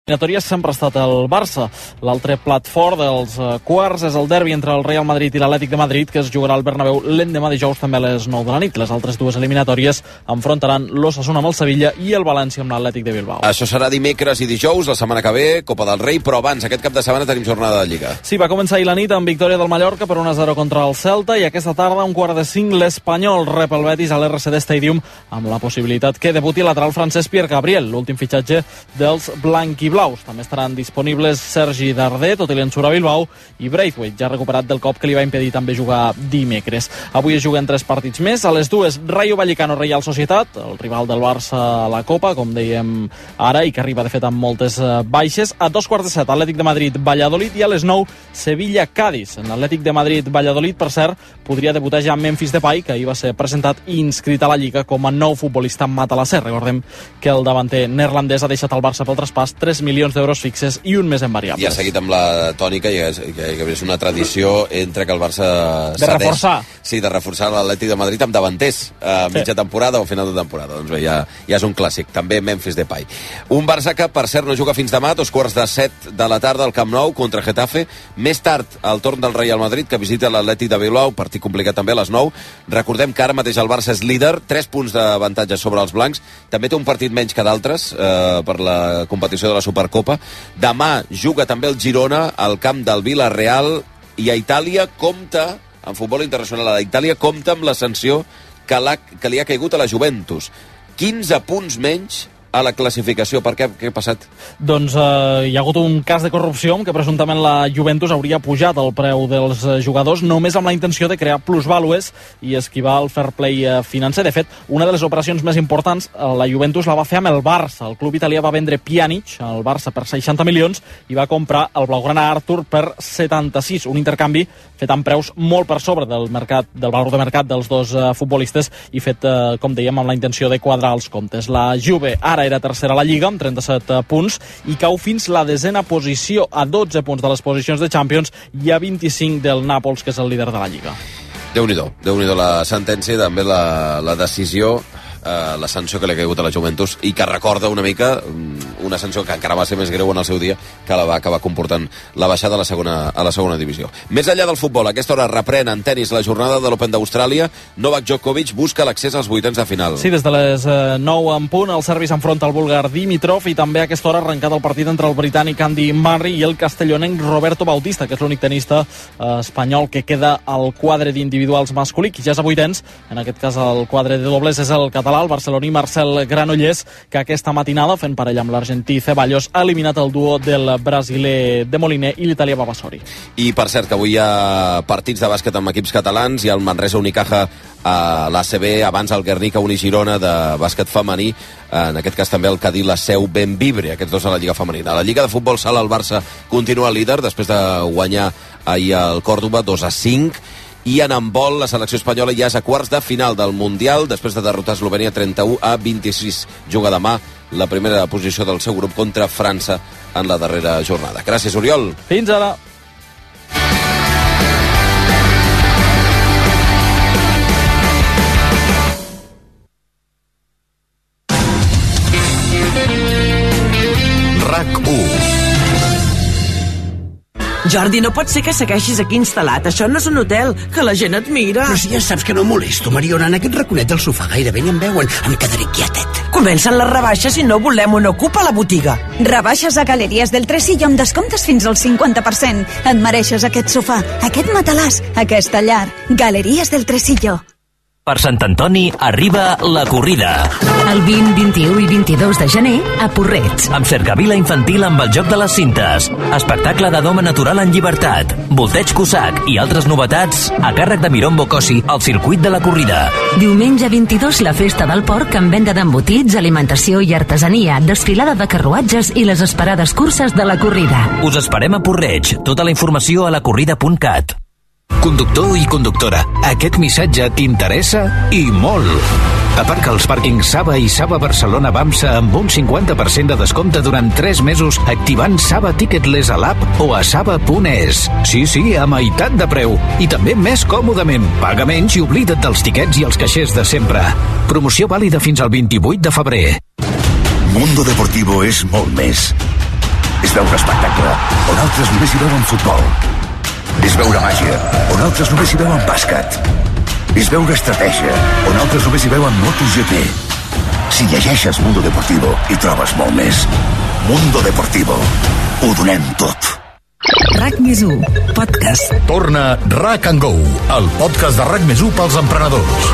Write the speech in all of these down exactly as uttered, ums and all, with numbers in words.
eliminatòries sempre ha estat el Barça. L'altre plat fort dels quarts és el derbi entre el Real Madrid i l'Atlètic de Madrid, que es jugarà al Bernabéu l'endemà dijous també a les nou de la nit. Les altres dues eliminatòries enfrontaran l'Osasuna amb el Sevilla i el València amb l'Atlètic de Bilbao. Això serà dimecres i dijous, la setmana que ve, Copa del Rei, però abans, aquest cap de setmana tenim jornada de Lliga. Sí, va començar ahir la nit amb victòria del Mallorca per un a zero contra el Celta i aquesta tarda, un quart de cinc, l'Espanyol rep el Betis a l'R C D Stadium amb la possibilitat que debuti el lateral francès Pierre Gabriel, l'últim fitxatge dels blanquiblaus. També estaran disponibles Sergi Darder, tot i l'ensura a Bilbao, i Braithwaite, ja recuperat del cop que li va impedir també jugar dimecres. Avui es juguen tres partits més. A les dues, Rayo Vallecano Reial Societat, el rival del Barça a la Copa, com dèiem ara, i que arriba de fet amb moltes baixes. A dos quarts de set, Atlètic de Madrid Valladolid, i a les nou, Sevilla Cádiz. En l'Atlètic de Madrid Valladolid, per cert, podria debutar ja Memphis Depay, que ahir va ser presentat i inscrit a la Lliga com a nou futbolista matalasser. Recordem que el davanter neerlandès ha deixat al Barça pel traspàs tres milions d'euros fixes i un més en variables. I ha seguit amb la tònica, i és, que és una tradició entre que el Barça de cedeix, reforçar. Sí, de reforçar l'Atlètic de Madrid amb davanters a mitja sí. temporada o final de temporada. Doncs bé, ja, ja és un clàssic. També Memphis Depay. Un Barça que, per cert, no juga fins demà, dos quarts de set de la tarda al Camp Nou contra Getafe. Més tard, el torn del Real Madrid, que visita l'Atlètic de Bilbao, partit complicat també a les nou. Recordem que ara mateix el Barça és líder, tres punts d'avantatge sobre els blancs. També té un partit menys que d'altres eh, per la competició de la Supercopa. Demà juga també el Girona al camp del Villarreal, i a Itàlia compta, en futbol internacional a Itàlia, compta amb la sanció que, la, que li ha caigut a la Juventus. quinze punts menys a la classificació. Per què? Què ha passat? Doncs eh, hi ha hagut un cas de corrupció en què presumptament la Juventus hauria pujat el preu dels jugadors només amb la intenció de crear plusvàlues i esquivar el fair play financer. De fet, una de les operacions més importants la Juventus la va fer amb el Barça. El club italià va vendre Pjanic al Barça per seixanta milions i va comprar el blaugrana Artur per setanta-sis, un intercanvi fet amb preus molt per sobre del mercat, del valor de mercat dels dos uh, futbolistes i fet, uh, com dèiem, amb la intenció de quadrar els comptes. La Juve ara era tercera a la Lliga amb trenta-set punts i cau fins la desena posició, a dotze punts de les posicions de Champions i a vint-i-cinc del Nàpols, que és el líder de la Lliga. Déu-n'hi-do, Déu-n'hi-do la sentència i també la, la decisió, eh, la sanció que li ha caigut a la Juventus i que recorda una mica una sanció que encara va ser més greu en el seu dia, que la va acabar comportant la baixada a la segona, a la segona divisió. Més enllà del futbol, a aquesta hora reprèn en tenis la jornada de l'Open d'Austràlia. Novak Djokovic busca l'accés als vuitens de final. Sí, des de les eh, nou en punt, el serbi s'enfronta al búlgar Dimitrov i també a aquesta hora ha arrencat el partit entre el britànic Andy Murray i el castellonenc Roberto Bautista, que és l'únic tenista eh, espanyol que queda al quadre d'individuals masculí, que ja és a vuitens. En aquest cas el quadre de dobles és el català, el barceloní Marcel Granollers, que aquesta matinada, fent parella amb l'argentí Ceballos, ha eliminat el duo del brasiler de Moliner i l'italià Babassori. I per cert, que avui hi ha partits de bàsquet amb equips catalans, hi ha el Manresa Unicaja a l'A C B, abans el Guernica Unigirona de bàsquet femení, en aquest cas també el Cadí la Seu Benvibre, aquests dos a la Lliga femenina. A la Lliga de futbol sala el Barça continua líder després de guanyar ahir el Còrdova dos a cinc, i en handbol la selecció espanyola ja és a quarts de final del Mundial després de derrotar Eslovènia trenta-u a vint-i-sis. Juga demà la primera posició del seu grup contra França en la darrera jornada. Gràcies, Oriol. Fins ara. RAC u. Jordi, no pot ser que segueixis aquí instal·lat. Això no és un hotel, que la gent et mira. Però si ja saps que no molesto, Mariona, en aquest raconet del sofà gairebé ni em veuen. Em quedaré quietet. Comencen les rebaixes i no volem un ocupa a la botiga. Rebaixes a Galeries del Tresillo amb descomptes fins al cinquanta per cent. Et mereixes aquest sofà, aquest matalàs, aquesta llar. Galeries del Tresillo. Per Sant Antoni arriba la corrida. El vint, vint-i-u i vint-i-dos de gener a Porreig. Amb cercavila infantil amb el joc de les cintes. Espectacle de doma natural en llibertat. Volteig Cossack i altres novetats a càrrec de Mirón Bocosi al circuit de la corrida. Diumenge vint-i-dos la festa del porc amb venda d'embotits, alimentació i artesania, desfilada de carruatges i les esperades curses de la corrida. Us esperem a Porreig. Tota la informació a la corrida punt cat. Conductor i conductora, aquest missatge t'interessa i molt. Aparca als pàrquings Saba i Saba Barcelona Bamsa amb un cinquanta per cent de descompte durant tres mesos activant Saba Ticketless a l'app o a saba punt es. Sí, sí, a meitat de preu. I també més còmodament. Paga menys i oblida't dels tiquets i els caixers de sempre. Promoció vàlida fins al vint-i-vuit de febrer. Mundo Deportivo és molt més. veure espectacle, on altres només hi veuen futbol. És veure màgia, on altres només hi veuen bàsquet. És veure estratègia, on altres només hi veuen MotoGP. Si llegeixes Mundo Deportivo, hi trobes molt més. Mundo Deportivo. Ho donem tot. RAC més u, podcast. Torna RAC and Go, el podcast de RAC més u pels emprenedors.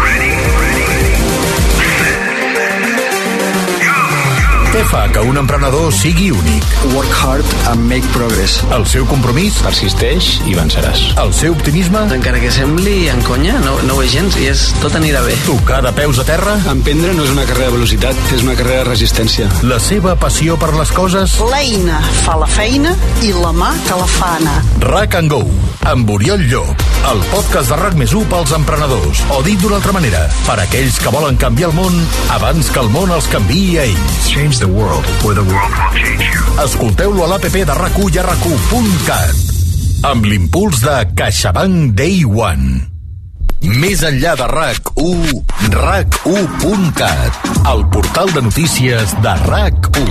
Què fa que un emprenedor sigui únic? Work hard and make progress. El seu compromís? Persisteix i venceràs. El seu optimisme? Encara que sembli en conya, no, no ho és gens i és, tot anirà bé. Tocar de peus a terra? Emprendre no és una carrera de velocitat, és una carrera de resistència. La seva passió per les coses? L'eina fa la feina i la mà que la fa anar. RAC and Go, amb Oriol Llop, el podcast de RAC més u pels emprenedors. O dit d'una altra manera, per aquells que volen canviar el món abans que el món els canviï a ells. Change the world, or the world will change you. Escolteu-lo a l'A P P de RAC u i a rac u punt cat. Amb l'impuls de CaixaBank Day One. Més enllà de RAC u, rac u punt cat, el portal de notícies de RAC u.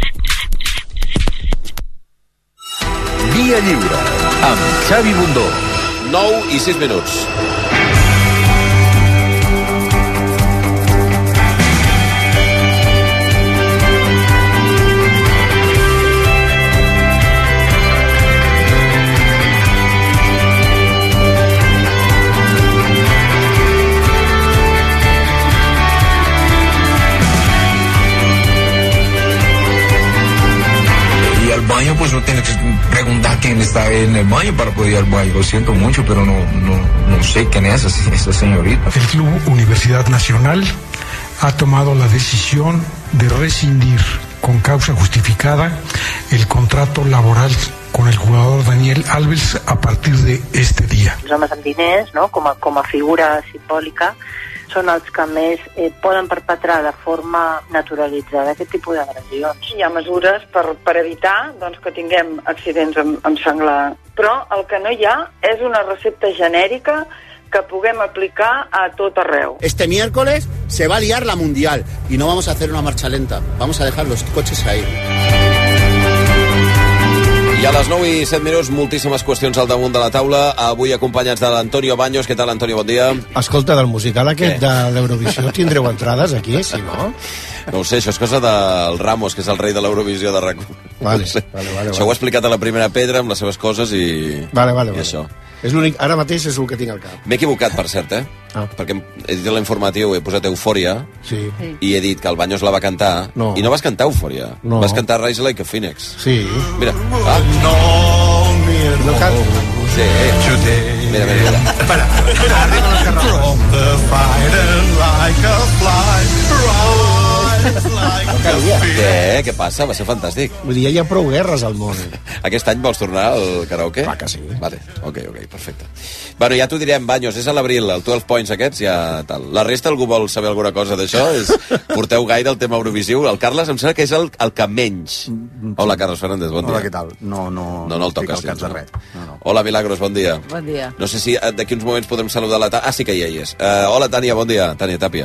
Via Lliure, amb Xavi Bundó. nou i sis minuts. Baño, pues no tiene que preguntar quién está en el baño para poder ir al baño. Lo siento mucho, pero no, no, no sé quién es esa, esa señorita. El Club Universidad Nacional ha tomado la decisión de rescindir con causa justificada el contrato laboral con el jugador Daniel Alves a partir de este día. Els homes amb diners, no? com, a, com a figura simbòlica, són els que més eh, poden perpetrar de forma naturalitzada aquest tipus d'agressions. Hi ha mesures per, per evitar doncs, que tinguem accidents amb, amb senglar. Però el que no hi ha és una recepta genèrica que puguem aplicar a tot arreu. Este miércoles se va a liar la Mundial y no vamos a hacer una marcha lenta. Vamos a dejar los coches ahí. I a les nou i set minuts, moltíssimes qüestions al damunt de la taula. Avui acompanyats de l'Antonio Baños. Què tal, Antonio? Bon dia. Escolta, del musical aquest Què? de l'Eurovisió tindreu entrades aquí, si no? No ho sé, això és cosa del Ramos, que és el rei de l'Eurovisió de RAC u. Vale, no sé. vale, vale, Això vale. ho ha explicat a la primera pedra amb les seves coses i, vale, vale, i vale. això. És l'únic, ara mateix és el que tinc al cap. M'he equivocat, per cert, eh? Ah. Perquè he dit a l'informatiu, he posat Eufòria, sí. i he dit que el Baños la va cantar, no. i no vas cantar Eufòria, no. vas cantar Rise Like a Phoenix. Sí. Mira. Ah. No, mira, no cal... Sí. Mira, mira, mira. Espera, espera, arriba les carrosses. From the fire like a fly, Què? Què passa? Va ser fantàstic. Vull dir, hi ha prou guerres al món. Aquest any vols tornar al karaoke? Clar que sí. Vale, ok, ok, perfecte. Bueno, ja t'ho direm, Baños, és a l'abril, el dotze points aquests, ja tal. La resta, algú vol saber alguna cosa d'això? És... Porteu gaire el tema Eurovisiu? El Carles em sembla que és el, el que menys. Hola, Carles Fernández, bon dia. Hola, què tal? No, no, no, no el toques. No, de res. No, no. Hola, Milagros, bon dia. Bon dia. No sé si d'aquí uns moments podem saludar la Tània. Ah, sí que ja hi és. Uh, hola, Tània, bon dia. Tània Tàpia.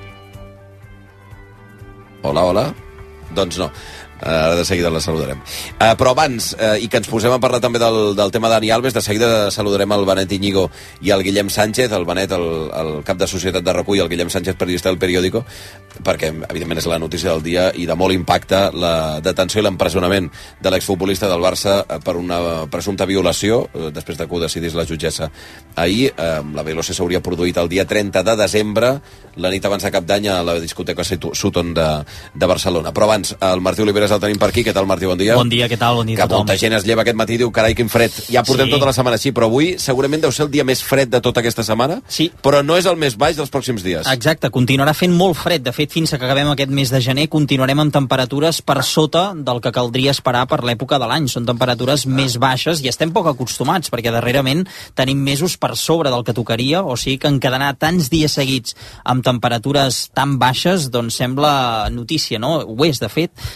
Hola, hola. Doncs no. Ara de seguida la saludarem. Uh, però abans, uh, i que ens posem a parlar també del, del tema de Dani Alves, de seguida saludarem el Benet Íñigo i el Guillem Sánchez, el Benet, el, el cap de Societat de Recull, el Guillem Sánchez, periodista del Periódico, perquè, evidentment, és la notícia del dia i de molt impacte la detenció i l'empresonament de l'exfutbolista del Barça per una presumpta violació, uh, després de que ho decidís la jutgessa. Ahir, uh, la violació s'hauria produït el dia trenta de desembre, la nit abans de Cap d'Any, a la discoteca Sutton de, de Barcelona. Però abans, el Martí Oliveres el tenim per aquí. Què tal, Martí? Bon dia. Bon dia, què tal? Bon dia que a tothom. molta gent es lleva aquest matí i diu, carai, quin fred. Ja portem sí. tota la setmana així, però avui segurament deu ser el dia més fred de tota aquesta setmana, sí. però no és el més baix dels pròxims dies. Exacte, continuarà fent molt fred. De fet, fins que acabem aquest mes de gener, continuarem amb temperatures per sota del que caldria esperar per l'època de l'any. Són temperatures ah. més baixes i estem poc acostumats, perquè darrerament tenim mesos per sobre del que tocaria, o sigui que encadenar tants dies seguits amb temperatures tan baixes, doncs sembla notícia, no? Ho és, de fet. Um,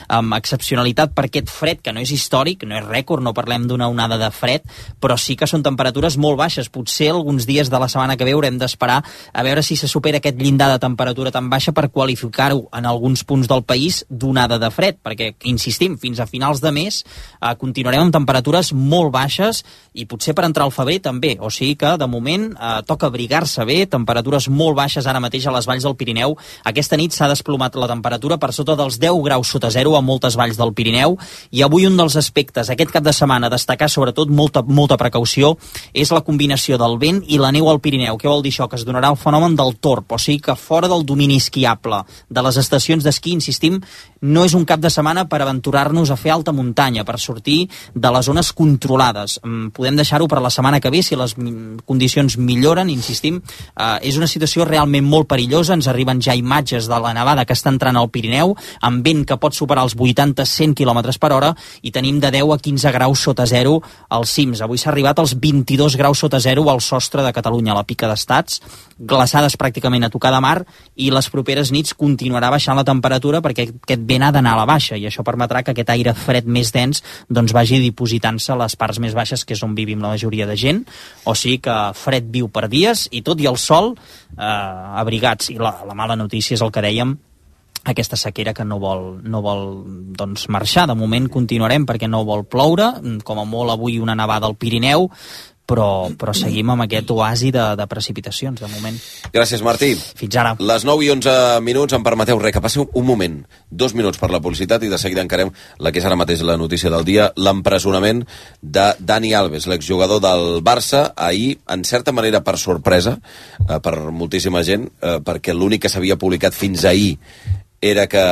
l'excepcionalitat per aquest fred, que no és històric, no és rècord, no parlem d'una onada de fred, però sí que són temperatures molt baixes. Potser alguns dies de la setmana que ve haurem d'esperar a veure si se supera aquest llindar de temperatura tan baixa per qualificar-ho en alguns punts del país d'onada de fred, perquè, insistim, fins a finals de mes eh, continuarem amb temperatures molt baixes i potser per entrar al febrer també, o sigui que de moment eh, toca abrigar-se bé, temperatures molt baixes ara mateix a les valls del Pirineu. Aquesta nit s'ha desplomat la temperatura per sota dels deu graus sota zero a moltes valls del Pirineu, i avui un dels aspectes aquest cap de setmana a destacar, sobretot molta, molta precaució, és la combinació del vent i la neu al Pirineu. Què vol dir això? Que es donarà el fenomen del torb, o sigui que fora del domini esquiable de les estacions d'esquí, insistim, no és un cap de setmana per aventurar-nos a fer alta muntanya, per sortir de les zones controlades. Podem deixar-ho per la setmana que ve si les condicions milloren, insistim. Eh, és una situació realment molt perillosa, ens arriben ja imatges de la nevada que està entrant al Pirineu, amb vent que pot superar els vuitanta a cent quilòmetres per hora, i tenim de deu a quinze graus sota zero als cims. Avui s'ha arribat als vint-i-dos graus sota zero al sostre de Catalunya, a la Pica d'Estats, glaçades pràcticament a tocar de mar, i les properes nits continuarà baixant la temperatura perquè aquest vent ha d'anar a la baixa, i això permetrà que aquest aire fred més dens doncs vagi dipositant-se a les parts més baixes, que és on vivim la majoria de gent. O sigui que fred viu per dies, i tot i el sol, eh, abrigats. I la, la mala notícia és el que dèiem, aquesta sequera que no vol, no vol doncs, marxar. De moment continuarem perquè no vol ploure, com a molt avui una nevada al Pirineu, però, però seguim amb aquest oasi de, de precipitacions, de moment. Gràcies, Martí. Fins ara. Les nou i onze minuts, em permeteu res, que passi un moment, dos minuts per la publicitat, i de seguida encarem la que és ara mateix la notícia del dia, l'empresonament de Dani Alves, l'exjugador del Barça, ahir, en certa manera per sorpresa, eh, per moltíssima gent, eh, perquè l'únic que s'havia publicat fins ahir era que,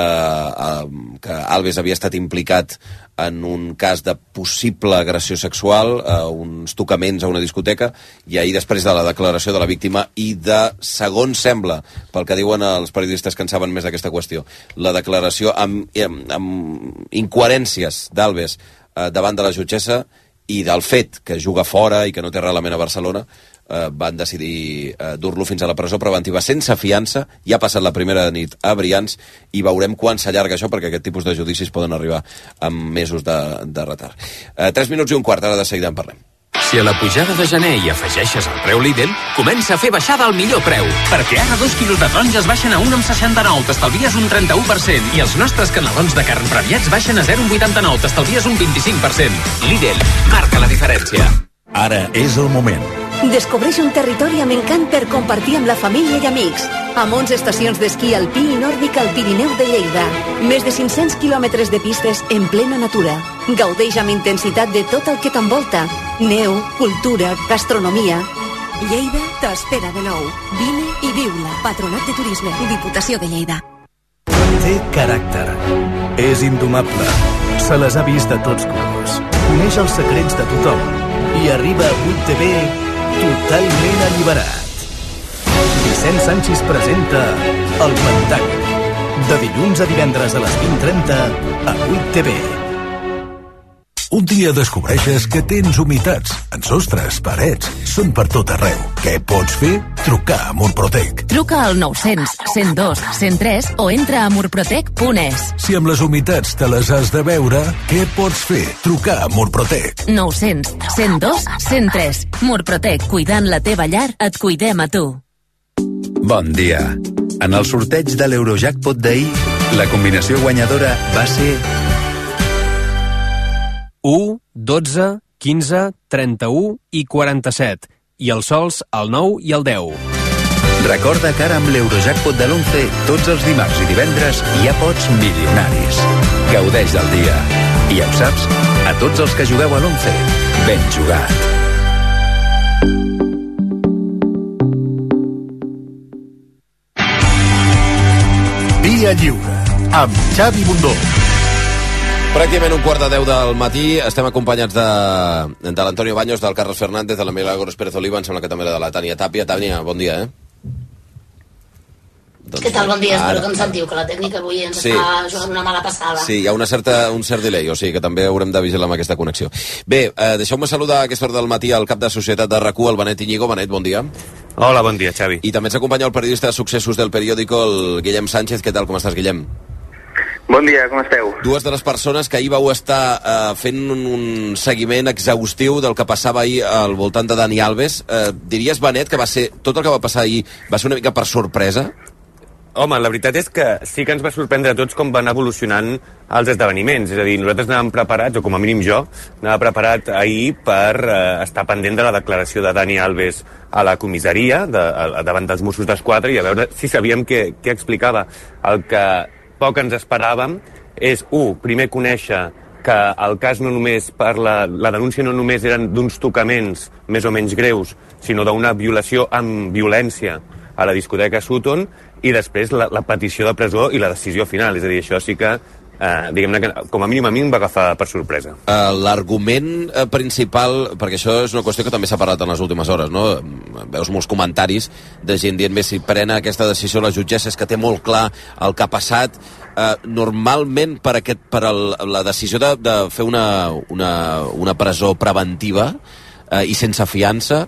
eh, que Alves havia estat implicat en un cas de possible agressió sexual, eh, uns tocaments a una discoteca, i ahir, després de la declaració de la víctima i de, segons sembla, pel que diuen els periodistes que en saben més d'aquesta qüestió, la declaració amb, amb, amb incoherències d'Alves eh, davant de la jutgessa, i del fet que juga fora i que no té arrelament a Barcelona, eh, van decidir eh, dur-lo fins a la presó preventiva sense fiança. Ja ha passat la primera nit a Brians i veurem quan s'allarga això, perquè aquest tipus de judicis poden arribar amb mesos de, de retard. Eh, tres minuts i un quart, ara de seguida en parlem. Si a la pujada de gener hi afegeixes el preu Lidl, comença a fer baixada al millor preu. Perquè ara dos quilos de taronges baixen a un coma seixanta-nou, t'estalvies un trenta-u per cent. I els nostres canelons de carn premiats baixen a zero coma vuitanta-nou, t'estalvies un vint-i-cinc per cent. Lidl, marca la diferència. Ara és el moment. Descobreix un territori amb encant per compartir amb la família i amics. Amb onze estacions d'esquí alpí i nòrdic al Pirineu de Lleida. Més de cinc-cents quilòmetres de pistes en plena natura. Gaudeix amb intensitat de tot el que t'envolta. Neu, cultura, gastronomia. Lleida t'espera de nou. Vine i viu-la. Patronat de Turisme. Diputació de Lleida. Té caràcter. És indomable. Se les ha vist de tots colors. Coneix els secrets de tothom. I arriba a vuit T V totalment alliberat. Vicent Sanchis presenta El Pantall. De dilluns a divendres a les vint trenta a vuit T V. Un dia descobreixes que tens humitats en sostres, parets, són per tot arreu. Què pots fer? Trucar a Murprotec. Truca al nou-cents, cent dos, cent tres o entra a murprotec punt es. Si amb les humitats te les has de veure, què pots fer? Trucar a Murprotec. nou-cents, cent dos, cent tres. Murprotec, cuidant la teva llar, et cuidem a tu. Bon dia. En el sorteig de l'Eurojackpot d'ahir, la combinació guanyadora va ser u, dotze, quinze, trenta-u i quaranta-set. I els sols el nou i el deu. Recorda que ara amb l'Eurojackpot de l'onze, tots els dimarts i divendres ja pots milionaris. Gaudeix del dia. I ja ho saps, a tots els que jugueu a l'onze, ben jugat. Via Lliure, amb Xavi Bundó. Pràcticament un quart de deu del matí, estem acompanyats de, de l'Antonio Baños, del Carlos Fernández, de la Milagros Pérez Oliva, em sembla que també de la Tània Tàpia. Tània, bon dia, eh? Doncs, què tal, bon dia, espero que em sentiu, que la tècnica avui ens sí. està jugant una mala passada. Sí, hi ha una certa, un cert delay, o sigui que també haurem de vigilar amb aquesta connexió. Bé, eh, deixeu-me saludar a aquesta hora del matí al cap de Societat de RAC u, el Benet Iñigo. Benet, bon dia. Hola, bon dia, Xavi. I també ens acompanya el periodista de successos del periòdico, el Guillem Sánchez. Què tal, com estàs, Guillem? Bon dia, com esteu? Dues de les persones que ahir vau estar eh, fent un, un seguiment exhaustiu del que passava ahir al voltant de Dani Alves. Eh, diries, Benet, que va ser tot el que va passar ahir va ser una mica per sorpresa? Home, la veritat és que sí que ens va sorprendre a tots com van evolucionant els esdeveniments. És a dir, nosaltres anàvem preparats, o com a mínim jo, anava preparat ahir per eh, estar pendent de la declaració de Dani Alves a la comissaria, de, a, davant dels Mossos d'Esquadra, i a veure si sabíem què, què explicava. El que poc ens esperàvem és, un, primer conèixer que el cas no només per la, la denúncia no només eren d'uns tocaments més o menys greus, sinó d'una violació amb violència a la discoteca Sutton, i després la, la petició de presó i la decisió final. És a dir, això sí que, eh, diguem-ne que com a mínim a mi em va agafar per sorpresa. Uh, L'argument uh, principal, perquè això és una qüestió que també s'ha parlat en les últimes hores, no? Veus molts comentaris de gent dient, bé, si prena aquesta decisió la jutgessa és que té molt clar el que ha passat. Uh, normalment per, aquest, per el, la decisió de, de fer una, una, una presó preventiva uh, i sense fiança,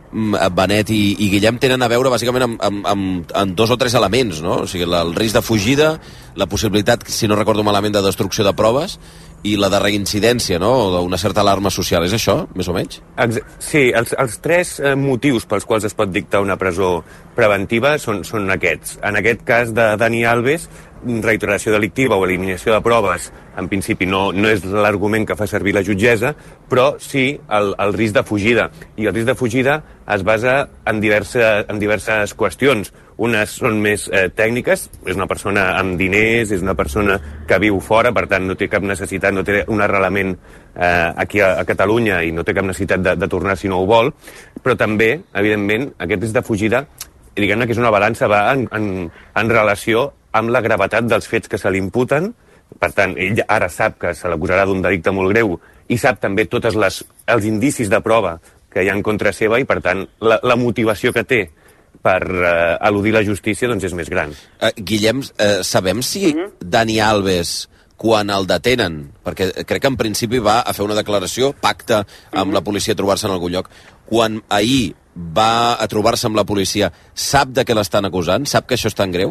Benet i, i Guillem tenen a veure bàsicament amb, amb, amb, amb dos o tres elements, no? O sigui, la, el risc de fugida, la possibilitat, si no recordo malament, de destrucció de proves i la de reincidència, no? O d'una certa alarma social. És això, més o menys? Sí, els, els tres eh, motius pels quals es pot dictar una presó preventiva són, són aquests. En aquest cas de Dani Alves, reiteració delictiva o eliminació de proves, en principi no, no és l'argument que fa servir la jutgessa, però sí el, el risc de fugida. I el risc de fugida es basa en diverses, en diverses qüestions. Unes són més eh, tècniques, és una persona amb diners, és una persona que viu fora, per tant no té cap necessitat, no té un arrelament eh, aquí a, a Catalunya i no té cap necessitat de, de tornar si no ho vol, però també, evidentment, aquest risc de fugida, diguem-ne que és una balança, va en, en, en relació amb la gravetat dels fets que se li imputen. Per tant, ell ara sap que se l'acusarà d'un delicte molt greu i sap també tots els indicis de prova que hi ha en contra seva i, per tant, la, la motivació que té per eh, eludir la justícia doncs és més gran. Uh, Guillem, uh, sabem si uh-huh. Dani Alves, quan el detenen, perquè crec que en principi va a fer una declaració, pacte amb uh-huh. la policia a trobar-se en algun lloc, quan ahir va a trobar-se amb la policia, sap de què l'estan acusant? Sap que això és tan greu?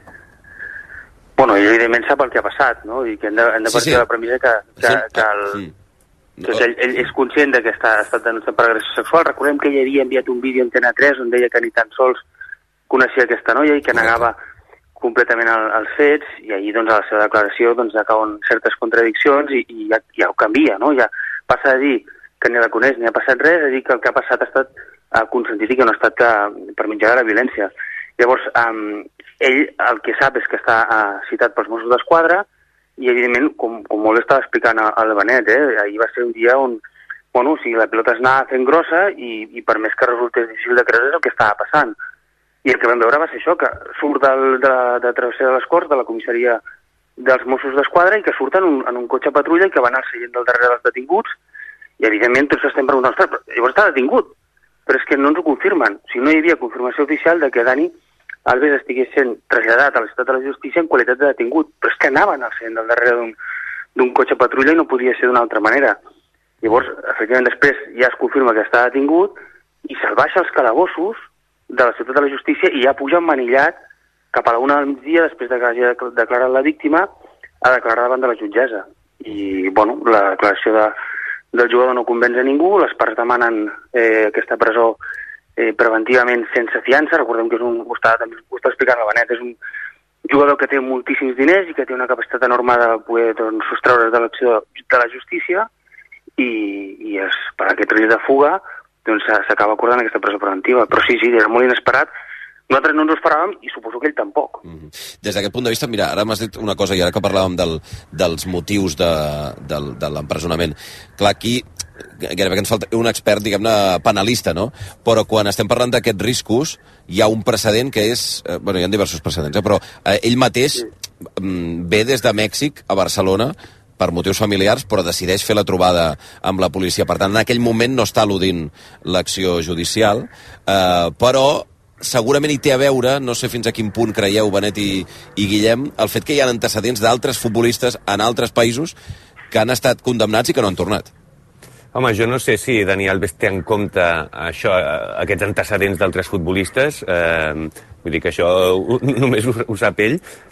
Bueno, ell evidentment sap el que ha passat, no? I que hem de, hem de Sí, partir sí. de la premissa que, que, Sí. que, el, Sí. que ell, ell és conscient de que està, ha estat denunciat per agressió sexual. Recordem que ell havia enviat un vídeo a Antena tres on deia que ni tan sols coneixia aquesta noia i que negava completament el, els fets, i ahir doncs, a la seva declaració doncs, ja cauen certes contradiccions i, i ja, ja ho canvia, no? Ja passa a dir que ni la coneix ni ha passat res, a dir que el que ha passat ha estat uh, consentit i que no ha estat uh, per mitjà de la violència. Llavors, um, ell el que sap és que està uh, citat pels Mossos d'Esquadra i, evidentment, com, com molt estava explicant el Benet, eh, ahir va ser un dia on, bueno, o sigui, la pilota es anava fent grossa i, i per més que resultés difícil de creure és el que estava passant. I el que vam veure va ser això, que surt del, de, de Travessera de les Corts, de la comissaria dels Mossos d'Esquadra, i que surt en un, en un cotxe patrulla i que van al seient del darrere dels detinguts, i evidentment tots estem preguntant, ostres, però llavors està detingut, però és que no ens ho confirmen. O sigui, no hi havia confirmació oficial de que Dani Alves estigués sent traslladat a la ciutat de la justícia en qualitat de detingut, però és que anaven al seient del darrere d'un d'un cotxe patrulla i no podia ser d'una altra manera. Llavors, efectivament, després ja es confirma que està detingut i se'l baixa als calabossos de la ciutat de la justícia i ja puja emmanillat cap a la una del migdia, després de que hagi declarat la víctima, a declarar davant de la jutgessa. I, bueno, la declaració de, del jugador no convenç a ningú, les parts demanen eh, aquesta presó eh, preventivament sense fiança. Recordem que és un, ho està, també ho està explicant la Benet, és un jugador que té moltíssims diners i que té una capacitat enorme de poder doncs, sostreure's de l'acció de la justícia i, i es, per aquest risc de fuga doncs s'acaba acordant aquesta presó preventiva. Però sí, sí, era molt inesperat. Nosaltres no ens ho esperàvem i suposo que ell tampoc. Mm-hmm. Des d'aquest punt de vista, mira, ara m'has dit una cosa, i ara que parlàvem del, dels motius de, del, de l'empresonament, clar, aquí gairebé que ens falta un expert, diguem-ne, penalista, no? Però quan estem parlant d'aquests riscos, hi ha un precedent que és... Eh, bueno, hi ha diversos precedents, eh, però eh, ell mateix sí. mm, ve des de Mèxic a Barcelona per motius familiars, però decideix fer la trobada amb la policia. Per tant, en aquell moment no està al·ludint l'acció judicial, eh, però segurament hi té a veure, no sé fins a quin punt creieu, Benet i, i Guillem, el fet que hi ha antecedents d'altres futbolistes en altres països que han estat condemnats i que no han tornat. Home, jo no sé si Dani Alves té en compte això, aquests antecedents d'altres futbolistes, eh, vull dir que això ho, només ho, ho sap ell,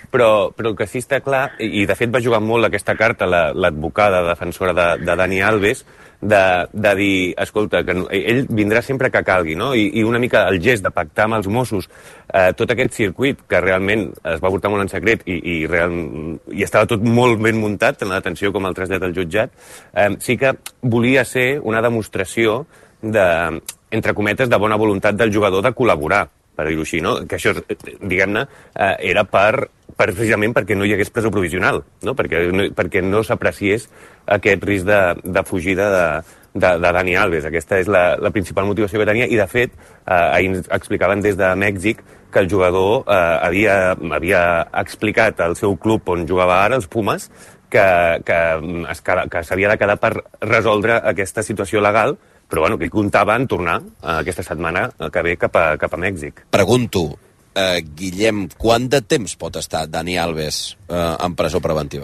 però, però el que sí està clar, i de fet va jugar molt aquesta carta l'advocada defensora de, de Dani Alves, de, de dir, escolta, que ell vindrà sempre que calgui, no? I, i una mica el gest de pactar amb els Mossos eh, tot aquest circuit, que realment es va portar molt en secret i, i, real, i estava tot molt ben muntat, tant la detenció com el trasllat al jutjat, eh, sí que volia ser una demostració de, entre cometes, de bona voluntat del jugador de col·laborar, per dir-ho així, no? Que això, diguem-ne, eh, era per, per precisament perquè no hi hagués presó provisional, no? Perquè no, perquè no s'apreciés aquest risc de, de fugida de, de, de Dani Alves. Aquesta és la, la principal motivació que tenia, i de fet, eh, ahir ens explicaven des de Mèxic que el jugador eh, havia, havia explicat al seu club on jugava ara, els Pumas, que, que, que s'havia de quedar per resoldre aquesta situació legal, però bueno, que ell comptava en tornar eh, aquesta setmana que ve cap a, cap a Mèxic. Pregunto, eh, Guillem, quant de temps pot estar Dani Alves eh, en presó preventiva?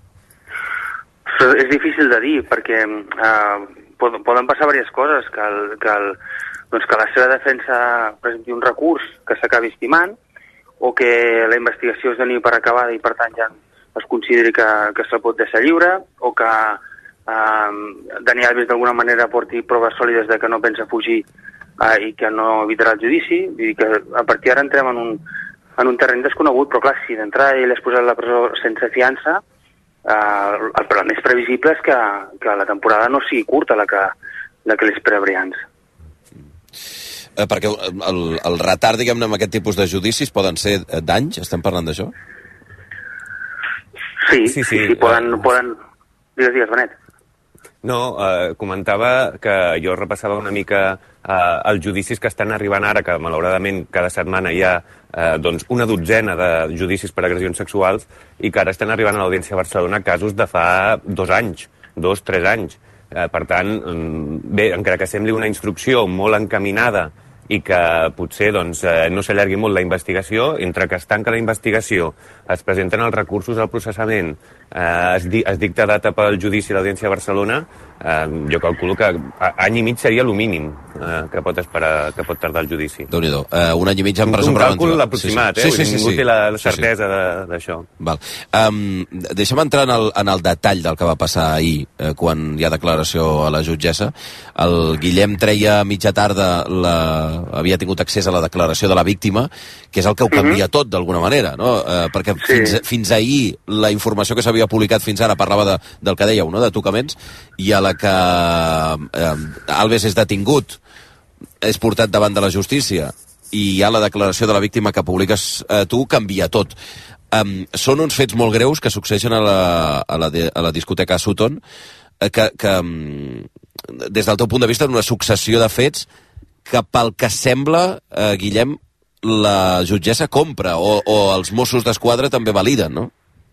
És difícil de dir, perquè eh, poden, poden passar diverses coses, que, el, que, el, doncs que la seva defensa presenti un recurs que s'acabi estimant, o que la investigació es doni per acabada i per tant ja es consideri que, que se'l pot deixar lliure, o que Uh, Dani Alves d'alguna manera porti proves sòlides de que no pensa fugir uh, i que no evitarà el judici. Vull dir que a partir d'ara entrem en un, en un terreny desconegut, però clar, si d'entrada ell és posat a la presó sense fiança, uh, el, el més previsible és que, que la temporada no sigui curta, la que, la que l'espera Brians. Eh, perquè el, el retard, diguem-ne, amb aquest tipus de judicis poden ser d'anys? Estem parlant d'això? Sí, sí, sí, sí, sí poden... poden... Digues, digues, Benet. No, eh, comentava que jo repassava una mica eh, els judicis que estan arribant ara, que malauradament cada setmana hi ha eh, doncs una dotzena de judicis per agressions sexuals, i que ara estan arribant a l'Audiència de Barcelona casos de fa dos anys, dos, tres anys. Eh, per tant, bé, encara que sembli una instrucció molt encaminada i que potser doncs, eh, no s'allargui molt la investigació, entre que es tanca la investigació, es presenten els recursos al processament, eh, es, di es dicta data pel judici a l'Audiència de Barcelona, eh, jo calculo que any i mig seria el mínim eh, que pot esperar, que pot tardar el judici. Déu-n'hi-do. Uh, un any i mig en presó preventiva. Un càlcul aproximat, sí, sí. eh? Sí, sí, sí, ningú sí. té la, la certesa sí, sí. d'això. Val. Um, deixa'm entrar en el, en el detall del que va passar ahir, eh, quan hi ha declaració a la jutgessa. El Guillem treia a mitja tarda, la... havia tingut accés a la declaració de la víctima, que és el que ho canvia uh -huh. tot, d'alguna manera, no? Eh, perquè sí. fins, fins ahir la informació que s'havia publicat fins ara parlava de, del que dèieu, no?, de tocaments, i a la que eh, Alves és detingut, és portat davant de la justícia, i hi ha la declaració de la víctima que publiques eh, tu, canvia tot. Um, són uns fets molt greus que succeeixen a la, a la, de, a la discoteca Sutton, eh, que, que um, des del teu punt de vista, una successió de fets que pel que sembla, eh, Guillem, la jutgessa compra, o, o els Mossos d'Esquadra també validen, no?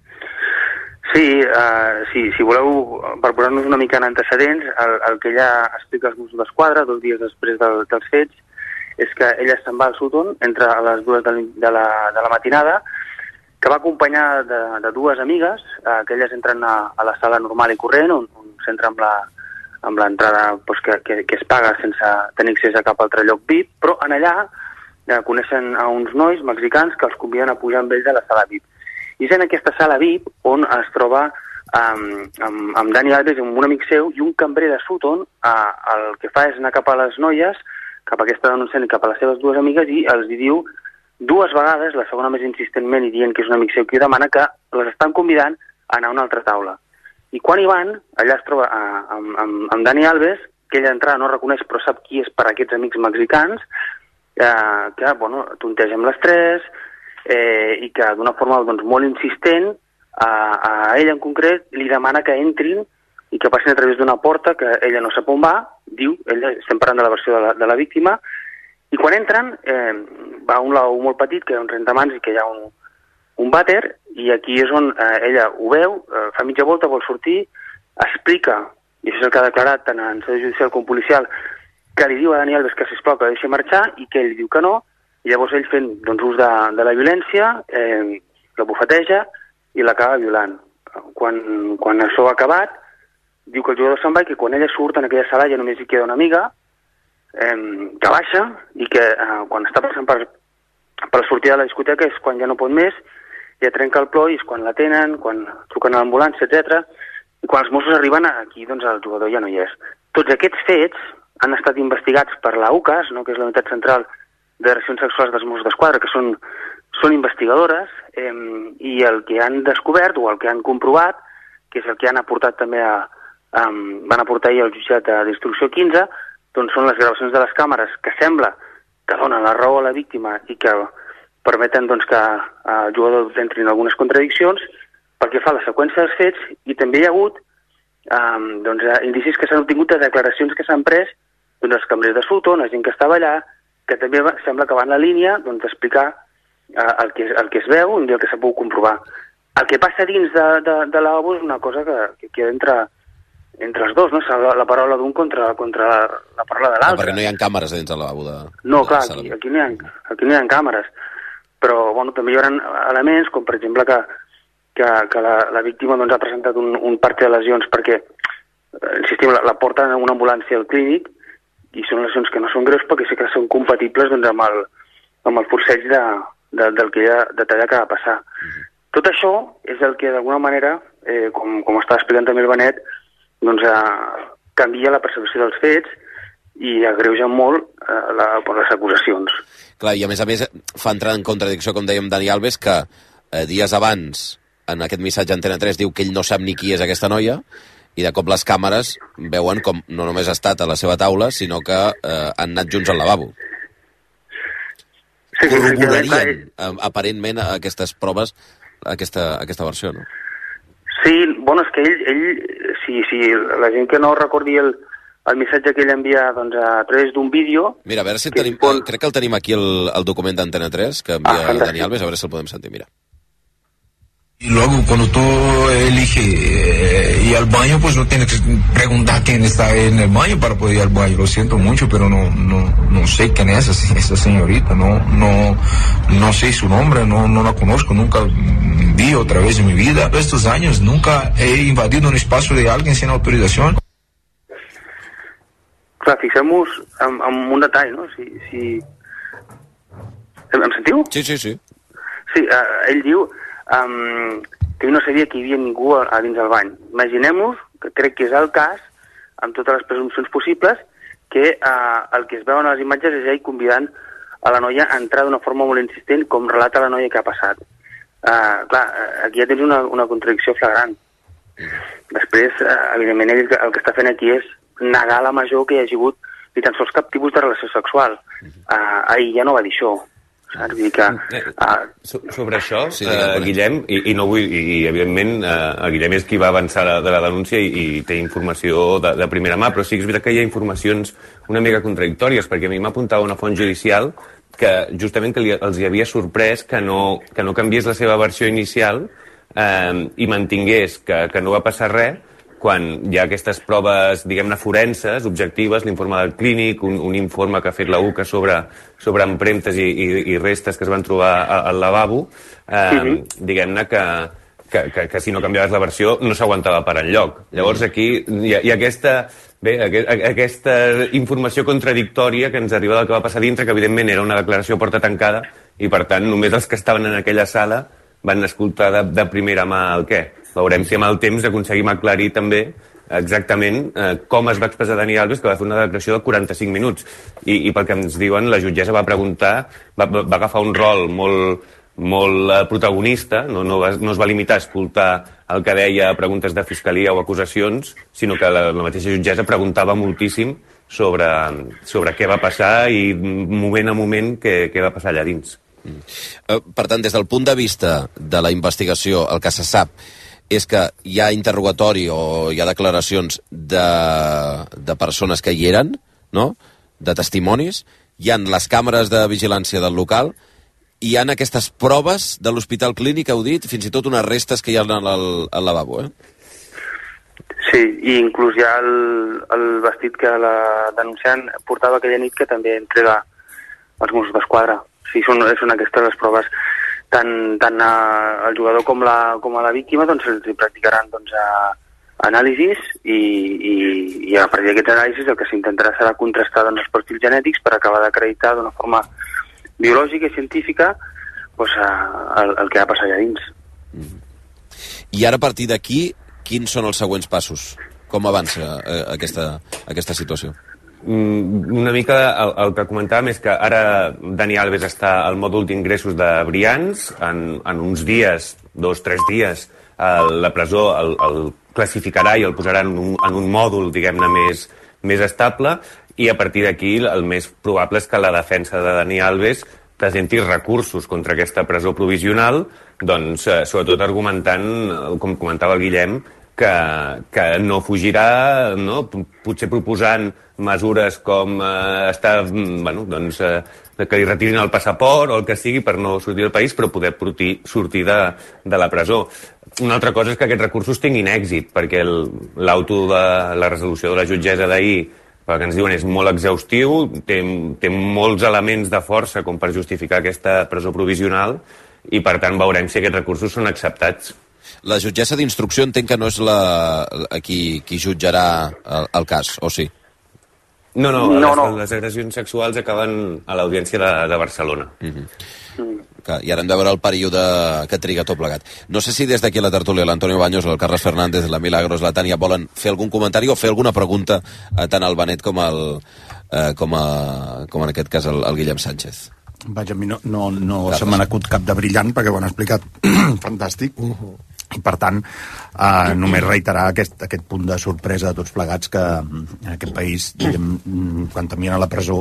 Sí, uh, sí, si voleu, per posar-nos una mica en antecedents, el, el que ella explica als Mossos d'Esquadra, dos dies després del, dels fets, és que ella se'n va al Sutton entre les dues de, de, la, de la matinada, que va acompanyar de, de dues amigues, uh, que elles entren a, a la sala normal i corrent, on, on s'entra amb la amb l'entrada pues, que, que, que es paga sense tenir accés a cap altre lloc V I P, però en allà eh, coneixen a uns nois mexicans que els conviden a pujar amb ells a la sala V I P. I és en aquesta sala V I P on es troba um, amb, amb Dani Alves, amb un amic seu, i un cambrer de Sutton, uh, el que fa és anar cap a les noies, cap a aquesta denunciant i cap a les seves dues amigues, i els diu dues vegades, la segona més insistentment i dient que és un amic seu, que demana que les estan convidant a anar a una altra taula. I quan hi van, allà es troba uh, amb, amb, amb Dani Alves, que ella d'entrada no reconeix però sap qui és per aquests amics mexicans, eh, que bueno, tonteja amb les tres, eh, i que d'una forma doncs, molt insistent, a, a ella en concret li demana que entrin i que passin a través d'una porta que ella no sap on va, diu, ella, estem parlant de la versió de la, de la víctima, i quan entren eh, va a un lau molt petit, que hi ha un rentamans i que hi ha un un vàter, i aquí és on eh, ella ho veu, eh, fa mitja volta, vol sortir, explica, i això és el que ha declarat tant en seu judicial com policial, que li diu a Dani Alves que sisplau que deixi marxar, i que ell diu que no, i llavors ell fent doncs, ús de, de la violència, eh, la bufeteja i l'acaba violant. Quan, quan això ha acabat, diu que el jugador se'n va i que quan ella surt en aquella sala ja només hi queda una amiga, eh, que baixa, i que eh, quan està passant per, per la sortida de la discoteca és quan ja no pot més, ja trenca el plor i és quan l'atenen, quan truquen a l'ambulància, etcètera. I quan els Mossos arriben aquí, doncs el jugador ja no hi és. Tots aquests fets han estat investigats per la U C A S, no?, que és la Unitat Central d'Agressions Sexuals dels Mossos d'Esquadra, que són, són investigadores, eh, i el que han descobert o el que han comprovat, que és el que han aportat també a, a van aportar ahir al jutjat d'instrucció quinze, doncs són les gravacions de les càmeres que sembla que donen la raó a la víctima i que permeten doncs, que el jugador entri en algunes contradiccions pel que fa a la seqüència dels fets, i també hi ha hagut um, doncs, indicis que s'han obtingut de declaracions que s'han pres doncs, els cambrers de Sutton, la gent que estava allà, que també va, sembla que va en la línia doncs, d'explicar uh, el, que, el que es veu i el que s'ha pogut comprovar. El que passa dins de, de, de l'lavabo és una cosa que, que queda entre, entre els dos, no? La, la paraula d'un contra, contra la, la paraula de l'altre. No, perquè no hi ha càmeres dins del lavabo. De, no, de clar, aquí, aquí, no hi ha, aquí no hi ha càmeres. Però bueno, també hi haurà elements com, per exemple, que, que, que la, la víctima doncs, ha presentat un, un part de lesions perquè, eh, insistim, la, la porten a una ambulància al clínic i són lesions que no són greus perquè sí que són compatibles doncs, amb, el, amb el forceig de, de, del que ja, detalla que va passar. Mm-hmm. Tot això és el que d'alguna manera, eh, com, com estava explicant també el Benet, doncs, eh, canvia la percepció dels fets i agreuja molt eh, la, les acusacions. Clar, i a més a més fa entrar en contradicció, com dèiem, Dani Alves, que eh, dies abans, en aquest missatge Antena tres, diu que ell no sap ni qui és aquesta noia, i de cop les càmeres veuen com no només ha estat a la seva taula, sinó que eh, han anat junts al lavabo. Sí, corroborarien, eh, aparentment, aquestes proves, aquesta, aquesta versió, no? Sí, bueno, és que ell, ell si, si la gent que no recordi el, el missatge que ell envia doncs, a través d'un vídeo... Mira, a veure si tenim... Pot... Crec que el tenim aquí, el, el document d'Antena tres, que envia ah, Dani Alves, a veure si el podem sentir, mira. Y luego cuando tú eliges eh, ir al baño, pues no tienes que preguntar quién está en el baño para poder ir al baño. Lo siento mucho, pero no no no sé quién es esa, esa señorita. No no no sé su nombre, no no la conozco, nunca vi otra vez en mi vida. Estos años nunca he invadido un espacio de alguien sin autorización. Clar, fixem-nos en, en un detall, no? Si, si... Em, em sentiu? Sí, sí, sí. Sí, uh, ell diu um, que ell no sabia que hi havia ningú a, a dins del bany. Imaginem-nos, que crec que és el cas, amb totes les presumpcions possibles, que uh, el que es veuen a les imatges és ell convidant a la noia a entrar d'una forma molt insistent, com relata la noia que ha passat. Uh, clar, aquí ja tens una, una contradicció flagrant. Després, uh, evidentment, ell el que està fent aquí és negar la major que hi ha hagut ni tan sols cap tipus de relació sexual. Uh, ahir ja no va dir això. Saps? Vull dir que, uh... so, sobre això, sí, uh, Guillem, i, i no vull, i, i evidentment uh, Guillem és qui va avançar la, de la denúncia i, i té informació de, de primera mà, però sí que és veritat que hi ha informacions una mica contradictòries, perquè a mi m'apuntava una font judicial que justament que li, els hi havia sorprès que no, que no canviés la seva versió inicial eh, i mantingués que, que no va passar res quan hi ha aquestes proves, diguem-ne, forenses, objectives, l'informe del clínic, un, un informe que ha fet la U C A sobre, sobre empremtes i, i, i restes que es van trobar al lavabo, eh, mm-hmm. diguem-ne que, que, que, que si no canviaves la versió no s'aguantava per enlloc. Llavors aquí hi ha, hi ha aquesta, bé, aquesta informació contradictòria que ens arriba del que va passar dintre, que evidentment era una declaració a porta tancada i per tant només els que estaven en aquella sala van escoltar de, de primera mà el què. Veurem si amb el temps aconseguim aclarir també exactament eh, com es va expressar Dani Alves, que va fer una declaració de quaranta-cinc minuts. I, i pel que ens diuen, la jutgessa va preguntar, va, va agafar un rol molt, molt eh, protagonista, no, no, va, no es va limitar a escoltar el que deia preguntes de fiscalia o acusacions, sinó que la, la mateixa jutgessa preguntava moltíssim sobre, sobre què va passar i moment a moment què, què va passar allà dins. Mm. Uh, per tant, des del punt de vista de la investigació, el que se sap és que hi ha interrogatori o hi ha declaracions de, de persones que hi eren, no?, de testimonis, hi ha les càmeres de vigilància del local, hi ha aquestes proves de l'hospital clínic, heu dit, fins i tot unes restes que hi ha al, al lavabo, eh? Sí, i inclús hi ha el, el vestit que la denunciant portava aquella nit que també entrega als Mossos d'Esquadra. Sí, són, són aquestes les proves. Tant, tant a, al jugador com, la, com a la víctima doncs els practicaran doncs, a, anàlisis i, i, i a partir d'aquests anàlisis el que s'intentarà serà contrastar doncs, els perfils genètics per acabar d'acreditar d'una forma biològica i científica pues, el, el que va passar allà dins. Mm. I ara, a partir d'aquí, quins són els següents passos? Com avança eh, aquesta, aquesta situació? Mm, una mica el, el que comentàvem és que ara Dani Alves està al mòdul d'ingressos de Brians. En, en uns dies, dos, tres dies, eh, la presó el, el classificarà i el posarà en un, en un mòdul, diguem-ne, més, més estable, i a partir d'aquí el més probable és que la defensa de Dani Alves presenti recursos contra aquesta presó provisional, doncs, eh, sobretot argumentant, com comentava el Guillem, que, que no fugirà, no? Potser proposant mesures com eh, estar, bueno, doncs, eh, que li retirin el passaport o el que sigui per no sortir del país, però poder sortir, sortir de, de la presó. Una altra cosa és que aquests recursos tinguin èxit, perquè l'auto de la resolució de la jutgessa d'ahir, pel que ens diuen, és molt exhaustiu, té, té molts elements de força com per justificar aquesta presó provisional, i per tant veurem si aquests recursos són acceptats. La jutgessa d'instrucció entenc que no és la, la qui, qui jutjarà el, el cas, o sí? No, no, no, les, no. les agressions sexuals acaben a l'Audiència de, de Barcelona. Mm-hmm. Mm. I ara hem de veure el període que triga tot plegat. No sé si des d'aquí a la tertúlia l'Antonio Baños, el Carles Fernández, la Milagros, la Tània volen fer algun comentari o fer alguna pregunta a tant al Benet com, el, eh, com, a, com en aquest cas el, el Guillem Sánchez. Vaja, a mi no, no, no se m'ha acut cap de brillant perquè ho han explicat fantàstic. Uh-huh. I per tant, eh, només reiterar aquest, aquest punt de sorpresa de tots plegats que en aquest país, diguem, quan t'envien a la presó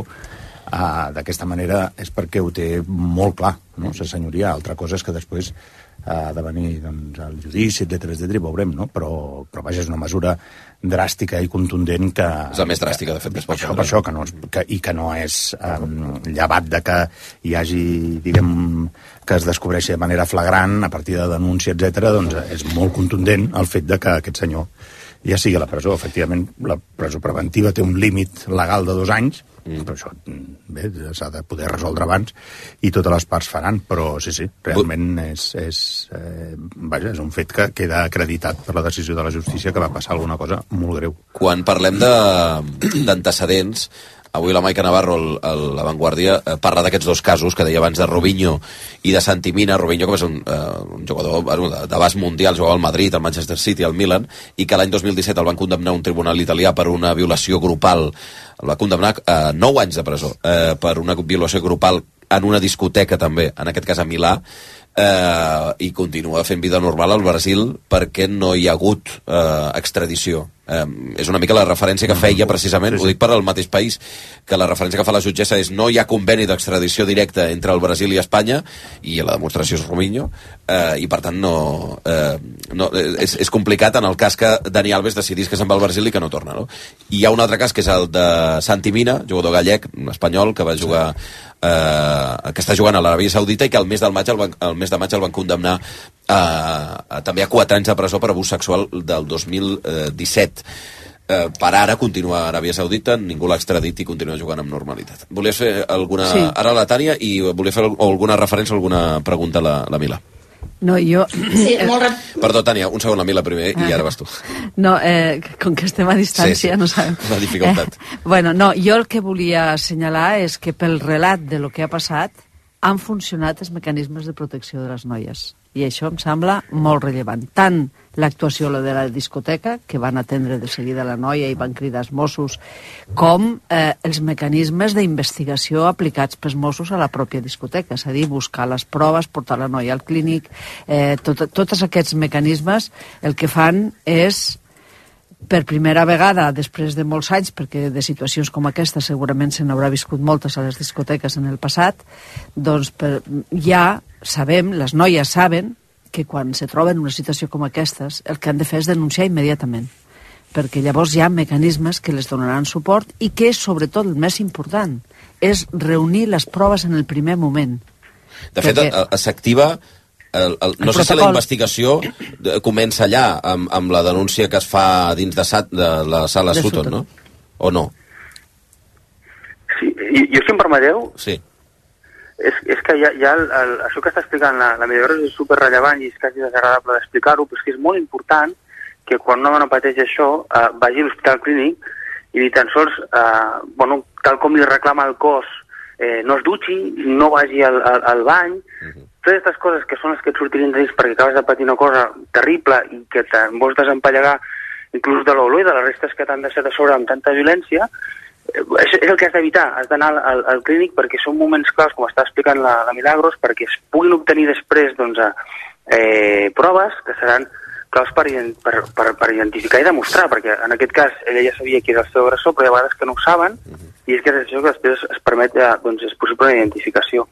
eh, d'aquesta manera és perquè ho té molt clar, no? Sa senyoria. Altra cosa és que després ha de venir, doncs, el judici, etcètera, etcètera, i veurem, no? Però, però vaja, és una mesura dràstica i contundent que... És la més dràstica, de fet, per això, per això que no, que, i que no és um, llevat de que hi hagi, diguem, que es descobreixi de manera flagrant a partir de denúncia, etcètera, doncs és molt contundent el fet de que aquest senyor ja sigui a la presó. Efectivament, la presó preventiva té un límit legal de dos anys, mm. però això bé, s'ha de poder resoldre abans i totes les parts faran, però sí, sí, realment és, és, eh, vaja, és un fet que queda acreditat per la decisió de la justícia que va passar alguna cosa molt greu. Quan parlem d'antecedents, avui la Maica Navarro, el, el, la Vanguardia, eh, parla d'aquests dos casos que deia abans de Robinho i de Santimina. Robinho, que és un, eh, un jugador bueno, d'abast mundial, jugava al Madrid, al Manchester City, al Milan, i que l'any dos mil disset el van condemnar un tribunal italià per una violació grupal. El va condemnar a eh, nou anys de presó eh, per una violació grupal en una discoteca també, en aquest cas a Milà, eh, i continua fent vida normal al Brasil perquè no hi ha hagut eh, extradició. Eh, és una mica la referència que feia precisament, ho dic per al mateix país, que la referència que fa la jutgessa és no hi ha conveni d'extradició directa entre el Brasil i Espanya, i la demostració és Robinho, eh, i per tant no, eh, no és, és complicat en el cas que Dani Alves decidís que se'n va al Brasil i que no torna, no? I hi ha un altre cas que és el de Santimina, jugador gallec, espanyol, que va jugar eh, que està jugant a l'Aràbia Saudita i que el mes, del maig el, van, el mes de maig el van condemnar a, a, també a quatre anys de presó per abús sexual del dos mil disset. Eh, per ara continua a Aràbia Saudita, ningú l'ha extradit i continua jugant amb normalitat. Volies fer alguna... Sí. Ara la Tània, i volia fer alguna referència o alguna pregunta a la, la Mila. No, jo... Sí, molt rap... Perdó, Tània, un segon la Mila primer i ara vas tu. No, eh, com que estem a distància, sí, sí. No sabem. La dificultat. Eh, bueno, no, jo el que volia assenyalar és que pel relat de lo que ha passat han funcionat els mecanismes de protecció de les noies. I això em sembla molt rellevant. Tant l'actuació de la discoteca, que van atendre de seguida la noia i van cridar els Mossos, com eh, els mecanismes d'investigació aplicats pels Mossos a la pròpia discoteca, és a dir, buscar les proves, portar la noia al clínic, eh, tot, tots aquests mecanismes el que fan és, per primera vegada, després de molts anys, perquè de situacions com aquesta segurament se n'haurà viscut moltes a les discoteques en el passat, doncs per, ja sabem, les noies saben, que quan se troben en una situació com aquestes, el que han de fer és denunciar immediatament, perquè llavors hi ha mecanismes que les donaran suport i que, sobretot, el més important, és reunir les proves en el primer moment. De fet, perquè... s'activa... El, el, no el sé protocol. Si la investigació comença allà, amb, amb la denúncia que es fa dins de, Sat, de la sala de Sutton, no? O no? Sí, i, jo si em permeteu... Sí. És, és que ja, ja el, el, això que està explicant la, la millor és superrellevant i és quasi desagradable d'explicar-ho, però és que és molt important que quan un home no pateix això eh, vagi a l'hospital clínic i ni tan sols, eh, bueno, tal com li reclama el cos, eh, no es dutxi, no vagi al, al, al bany, uh-huh. totes aquestes coses que són les que et sortirien de dins perquè acabes de patir una cosa terrible i que te'n vols desempallegar inclús de l'olor i de les restes que t'han deixat a sobre amb tanta violència, és, és el que has d'evitar. Has d'anar al, al clínic perquè són moments claus, com està explicant la, la Milagros, perquè es puguin obtenir després doncs, eh, proves que seran claus per, per, per, per identificar i demostrar, perquè en aquest cas ella ja sabia qui era el seu agressor, però hi ha vegades que no ho saben, i és que és això que després es permet, doncs és possible una identificació.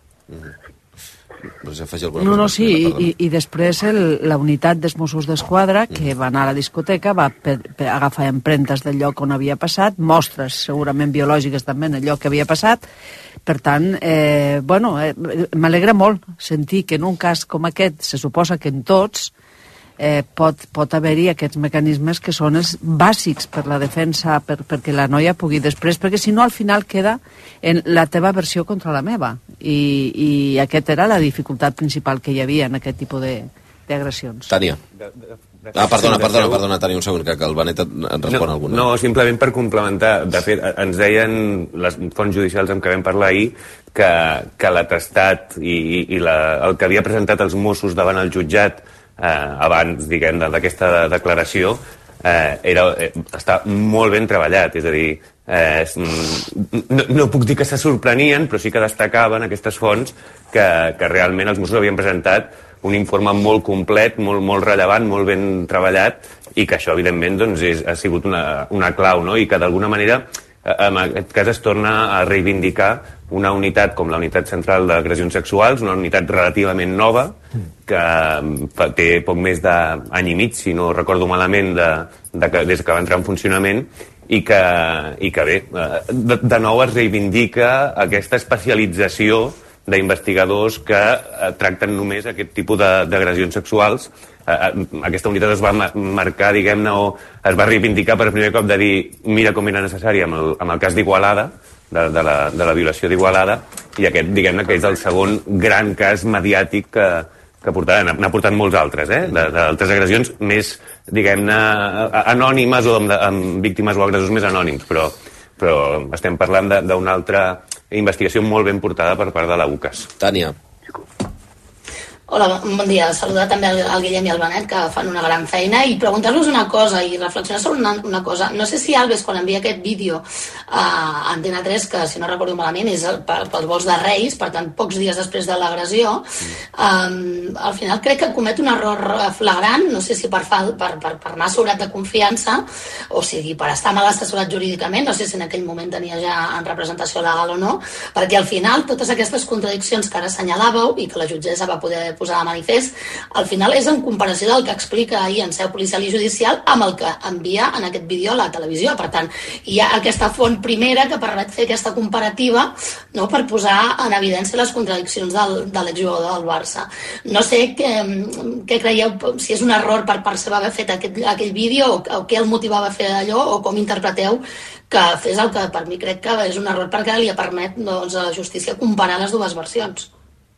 No, no, sí, i, i després el, la unitat dels Mossos d'Esquadra, que va anar a la discoteca, va per, per agafar empremtes del lloc on havia passat, mostres segurament biològiques també en el lloc que havia passat. Per tant, eh, bueno, eh, m'alegra molt sentir que en un cas com aquest, se suposa que en tots, eh, pot, pot haver-hi aquests mecanismes que són els bàsics per la defensa, per, perquè la noia pugui després, perquè si no al final queda en la teva versió contra la meva, i, i aquesta era la dificultat principal que hi havia en aquest tipus d'agressions. Tània. Ah, perdona, perdona, perdona, Tània, un segon, que el Benet et respon no, alguna. No, simplement per complementar. De fet, ens deien les fonts judicials amb què vam parlar ahir que, que l'atestat i, i, i la, el que havia presentat els Mossos davant el jutjat eh, abans, diguem, d'aquesta declaració eh, era, eh, està molt ben treballat, és a dir, eh, no, no puc dir que se sorprenien, però sí que destacaven aquestes fonts que, que realment els Mossos havien presentat un informe molt complet, molt, molt rellevant, molt ben treballat, i que això, evidentment, doncs, és, ha sigut una, una clau, no? I que, d'alguna manera, en aquest cas es torna a reivindicar una unitat com la Unitat Central d'Agressions Sexuals, una unitat relativament nova, que té poc més d'any i mig, si no recordo malament, de, de, de, des que va entrar en funcionament, i que, i que bé, de, de nou es reivindica aquesta especialització d'investigadors que eh, tracten només aquest tipus d'agressions sexuals. Eh, aquesta unitat es va marcar, diguem-ne, o es va reivindicar per primer cop de dir mira com era necessari amb el, amb el cas d'Igualada, de, de, la, de la violació d'Igualada, i aquest, diguem-ne, que és el segon gran cas mediàtic que, que portarà, n'ha portat molts altres, eh? d'altres agressions més, diguem-ne, anònimes o amb, amb víctimes o agressors més anònims, però, però estem parlant d'una altra investigació molt ben portada per part de la U C A S. Tània. Hola, bon dia. Saludar també al, al Guillem i al Benet, que fan una gran feina, i preguntar-los una cosa i reflexionar sobre una, una cosa. No sé si Alves, quan envia aquest vídeo a Antena tres, que si no recordo malament és el, per, pels vols de Reis, per tant, pocs dies després de l'agressió, um, al final crec que comet un error flagrant, no sé si per, fa, per, per, per anar assegurat de confiança, o sigui, per estar mal assessorat jurídicament, no sé si en aquell moment tenia ja en representació legal o no, perquè al final totes aquestes contradiccions que ara assenyalàveu i que la jutgessa va poder posar a manifest, al final és en comparació del que explica ahir en seu policial i judicial amb el que envia en aquest vídeo a la televisió. Per tant, hi ha aquesta font primera que permet fer aquesta comparativa, no, per posar en evidència les contradiccions del, de l'exjugador del Barça. No sé què, què creieu, si és un error per part seva haver fet aquest, aquell vídeo, o, o què el motivava a fer allò, o com interpreteu que fes el que per mi crec que és un error perquè li permet, doncs, a la justícia comparar les dues versions.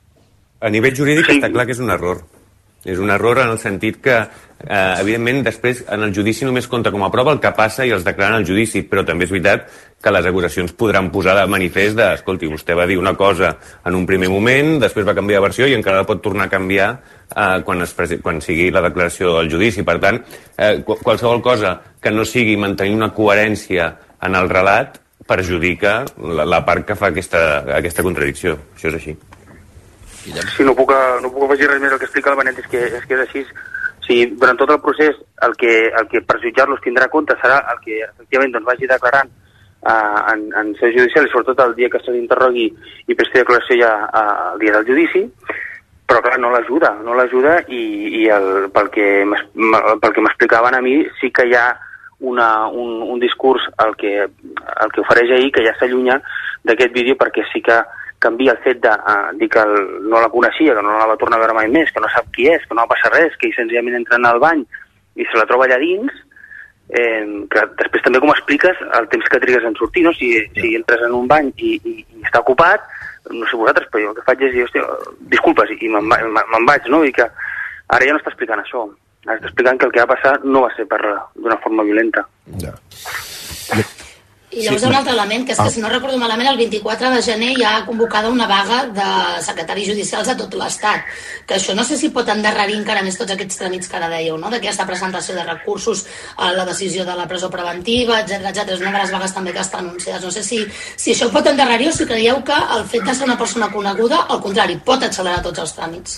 A nivell jurídic està clar que és un error. És un error en el sentit que, eh, evidentment, després en el judici només compta com a prova el que passa i els declaren al judici, però també és veritat que les acusacions podran posar de manifest de, escolti, vostè va dir una cosa en un primer moment, després va canviar de versió i encara la pot tornar a canviar eh, quan, es quan sigui la declaració del judici. Per tant, eh, qualsevol cosa que no sigui mantenir una coherència en el relat perjudica la, la part que fa aquesta, aquesta contradicció. Això és així. Sí, no puc, no puc afegir res més al que explica el Benet, és que és, que és així. O sigui, durant tot el procés, el que, el que per jutjar-los tindrà compte serà el que efectivament doncs, vagi declarant uh, en, en seu judicial, i sobretot el dia que se l'interrogui i presti declaració ja uh, el dia del judici, però clar, no l'ajuda, no l'ajuda i, i el, pel que m'explicaven a mi sí que hi ha una, un, un discurs el que, el que ofereix ahir que ja s'allunya d'aquest vídeo, perquè sí que canvia el fet de uh, dir que el, no la coneixia, que no la va tornar a veure mai més, que no sap qui és, que no va passar res, que ell senzillament entra al bany i se la troba allà dins, eh, que després també com expliques el temps que trigues en sortir, no? Si, si entres en un bany i, i, i està ocupat, no sé vosaltres, però jo el que faig és dir, hòstia, disculpes, i me'n me vaig, no? I que ara ja no està explicant això, ara està explicant que el que va passar no va ser per d'una forma violenta. I I llavors hi ha un altre element, que és que, si no recordo malament, el vint-i-quatre de gener hi ha convocada una vaga de secretaris judicials a tot l'Estat, que això no sé si pot endarrerir encara més tots aquests tràmits que ara dèieu, no? D'aquesta presentació de recursos a la decisió de la presó preventiva, etcètera, etcètera. És una de les vagues també que estan anunciades. No sé si, si això pot endarrerir o si creieu que el fet de ser una persona coneguda, al contrari, pot accelerar tots els tràmits.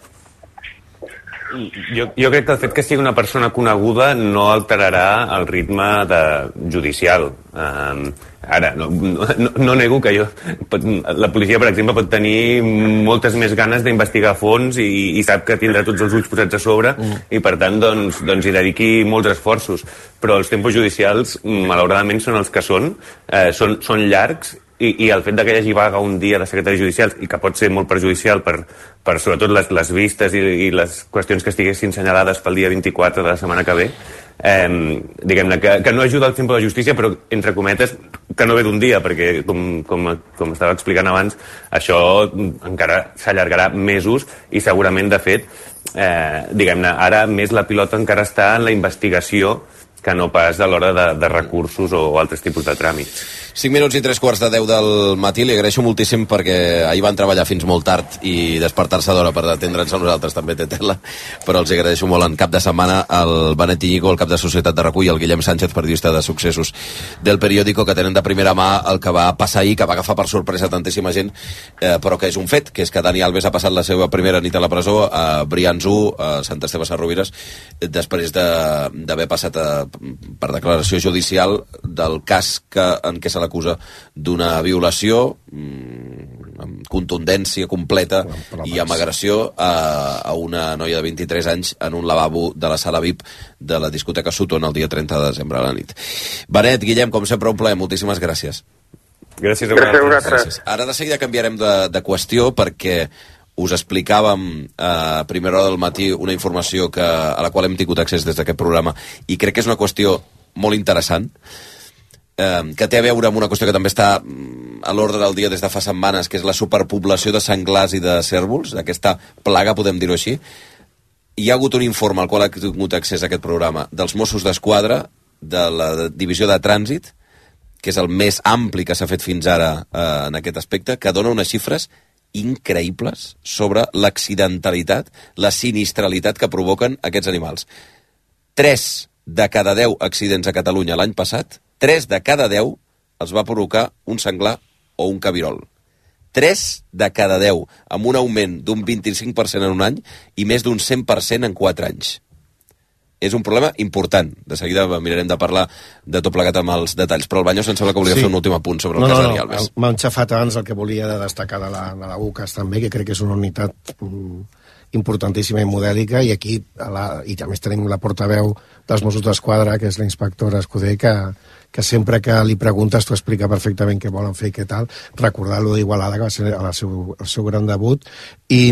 Jo, jo crec que el fet que sigui una persona coneguda no alterarà el ritme de, judicial. Um, ara, no, no, no nego que jo... Pot, la policia, per exemple, pot tenir moltes més ganes d'investigar a fons i, i sap que tindrà tots els ulls posats a sobre mm. i, per tant, doncs, doncs hi dediqui molts esforços. Però els tempos judicials, malauradament, són els que són, eh, són, són llargs. I, i el fet que hi hagi vaga un dia de secretaris judicials, i que pot ser molt perjudicial per, per sobretot les, les vistes i, i les qüestions que estiguessin senyalades pel dia vint-i-quatre de la setmana que ve, eh, diguem-ne, que, que no ajuda al tempo de justícia, però, entre cometes, que no ve d'un dia, perquè, com, com, com estava explicant abans, això encara s'allargarà mesos i segurament, de fet, eh, diguem-ne, ara més la pilota encara està en la investigació que no pas a l'hora de, de recursos o altres tipus de tràmits. cinc minuts i tres quarts de deu del matí. Li agraeixo moltíssim perquè ahir van treballar fins molt tard i despertar-se d'hora per atendre'ns a nosaltres també té tela, però els agraeixo molt. En cap de setmana el Benet Iñigo, el cap de Societat de Recull, el Guillem Sánchez, periodista de successos del periòdico, que tenen de primera mà el que va passar ahir, que va agafar per sorpresa tantíssima gent, eh, però que és un fet, que és que Dani Alves ha passat la seva primera nit a la presó a Brians u, a Sant Esteve Sesrovires, després d'haver passat a, per declaració judicial del cas que, en què se l'acusa d'una violació mmm, amb contundència completa i amb agressió a, a una noia de vint-i-tres anys en un lavabo de la sala V I P de la discoteca Sutton el dia trenta de desembre a la nit. Benet, Guillem, com sempre un plaer, moltíssimes gràcies. Gràcies a vosaltres. Gràcies. Ara de seguida canviarem de, de qüestió perquè us explicàvem a primera hora del matí una informació que, a la qual hem tingut accés des d'aquest programa i crec que és una qüestió molt interessant, eh, que té a veure amb una qüestió que també està a l'ordre del dia des de fa setmanes, que és la superpoblació de senglars i de cérvols, d'aquesta plaga, podem dir-ho així. Hi ha hagut un informe al qual ha tingut accés a aquest programa dels Mossos d'Esquadra, de la Divisió de Trànsit, que és el més ampli que s'ha fet fins ara eh, en aquest aspecte, que dona unes xifres increïbles sobre l'accidentalitat, la sinistralitat que provoquen aquests animals. Tres de cada deu accidents a Catalunya l'any passat, tres de cada deu els va provocar un senglar o un cabirol. Tres de cada deu, amb un augment d'un vint-i-cinc per cent en un any i més d'un cent per cent en quatre anys. És un problema important. De seguida mirarem de parlar de tot plegat amb els detalls. Però el Baños em sembla que volia sí. fer un últim apunt sobre el no, cas no, Dani Alves. No, m'ha enxafat abans el que volia de destacar de la, de la UCAS també, que crec que és una unitat mm, importantíssima i modèlica, i aquí, a la, i a més tenim la portaveu dels Mossos d'Esquadra, que és la inspectora Escudé, que, que sempre que li preguntes t'ho explica perfectament què volen fer i què tal. Recordar-lo d'Igualada, que va ser el seu, el seu gran debut, i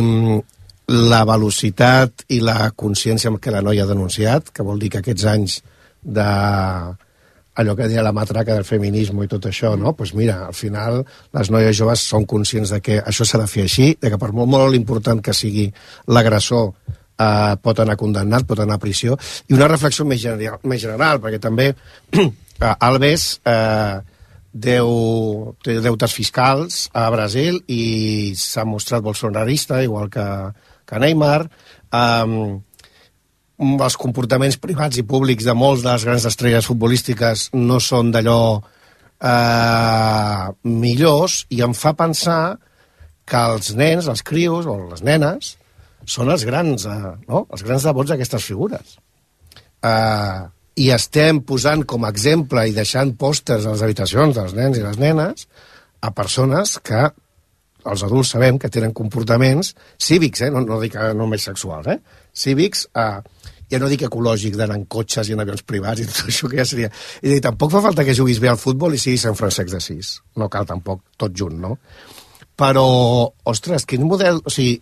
la velocitat i la consciència que la noia ha denunciat, que vol dir que aquests anys de allò que deia la matraca del feminisme i tot això, no? Pues mira, al final les noies joves són conscients de que això s'ha de fer així, de que per molt, molt important que sigui l'agressor eh, pot anar condemnat, pot anar a prisió. I una reflexió més general, més general perquè també Alves eh, deu, té deutes fiscals a Brasil i s'ha mostrat bolsonarista, igual que que Neymar. Um, els comportaments privats i públics de molts de les grans estrelles futbolístiques no són d'allò uh, millors, i em fa pensar que els nens, els crios o les nenes són els grans, uh, no? els grans devots d'aquestes figures. Uh, I estem posant com a exemple i deixant pòsters a les habitacions dels nens i les nenes a persones que els adults sabem que tenen comportaments cívics, eh? no, no dic només sexuals, eh? cívics, eh, ja no dic ecològics, d'anar en cotxes i en avions privats i tot això, que ja seria... I dir, tampoc fa falta que juguis bé al futbol i siguis Sant Francesc de Sis. No cal tampoc tot junt, no? Però, ostres, quin model... O sigui,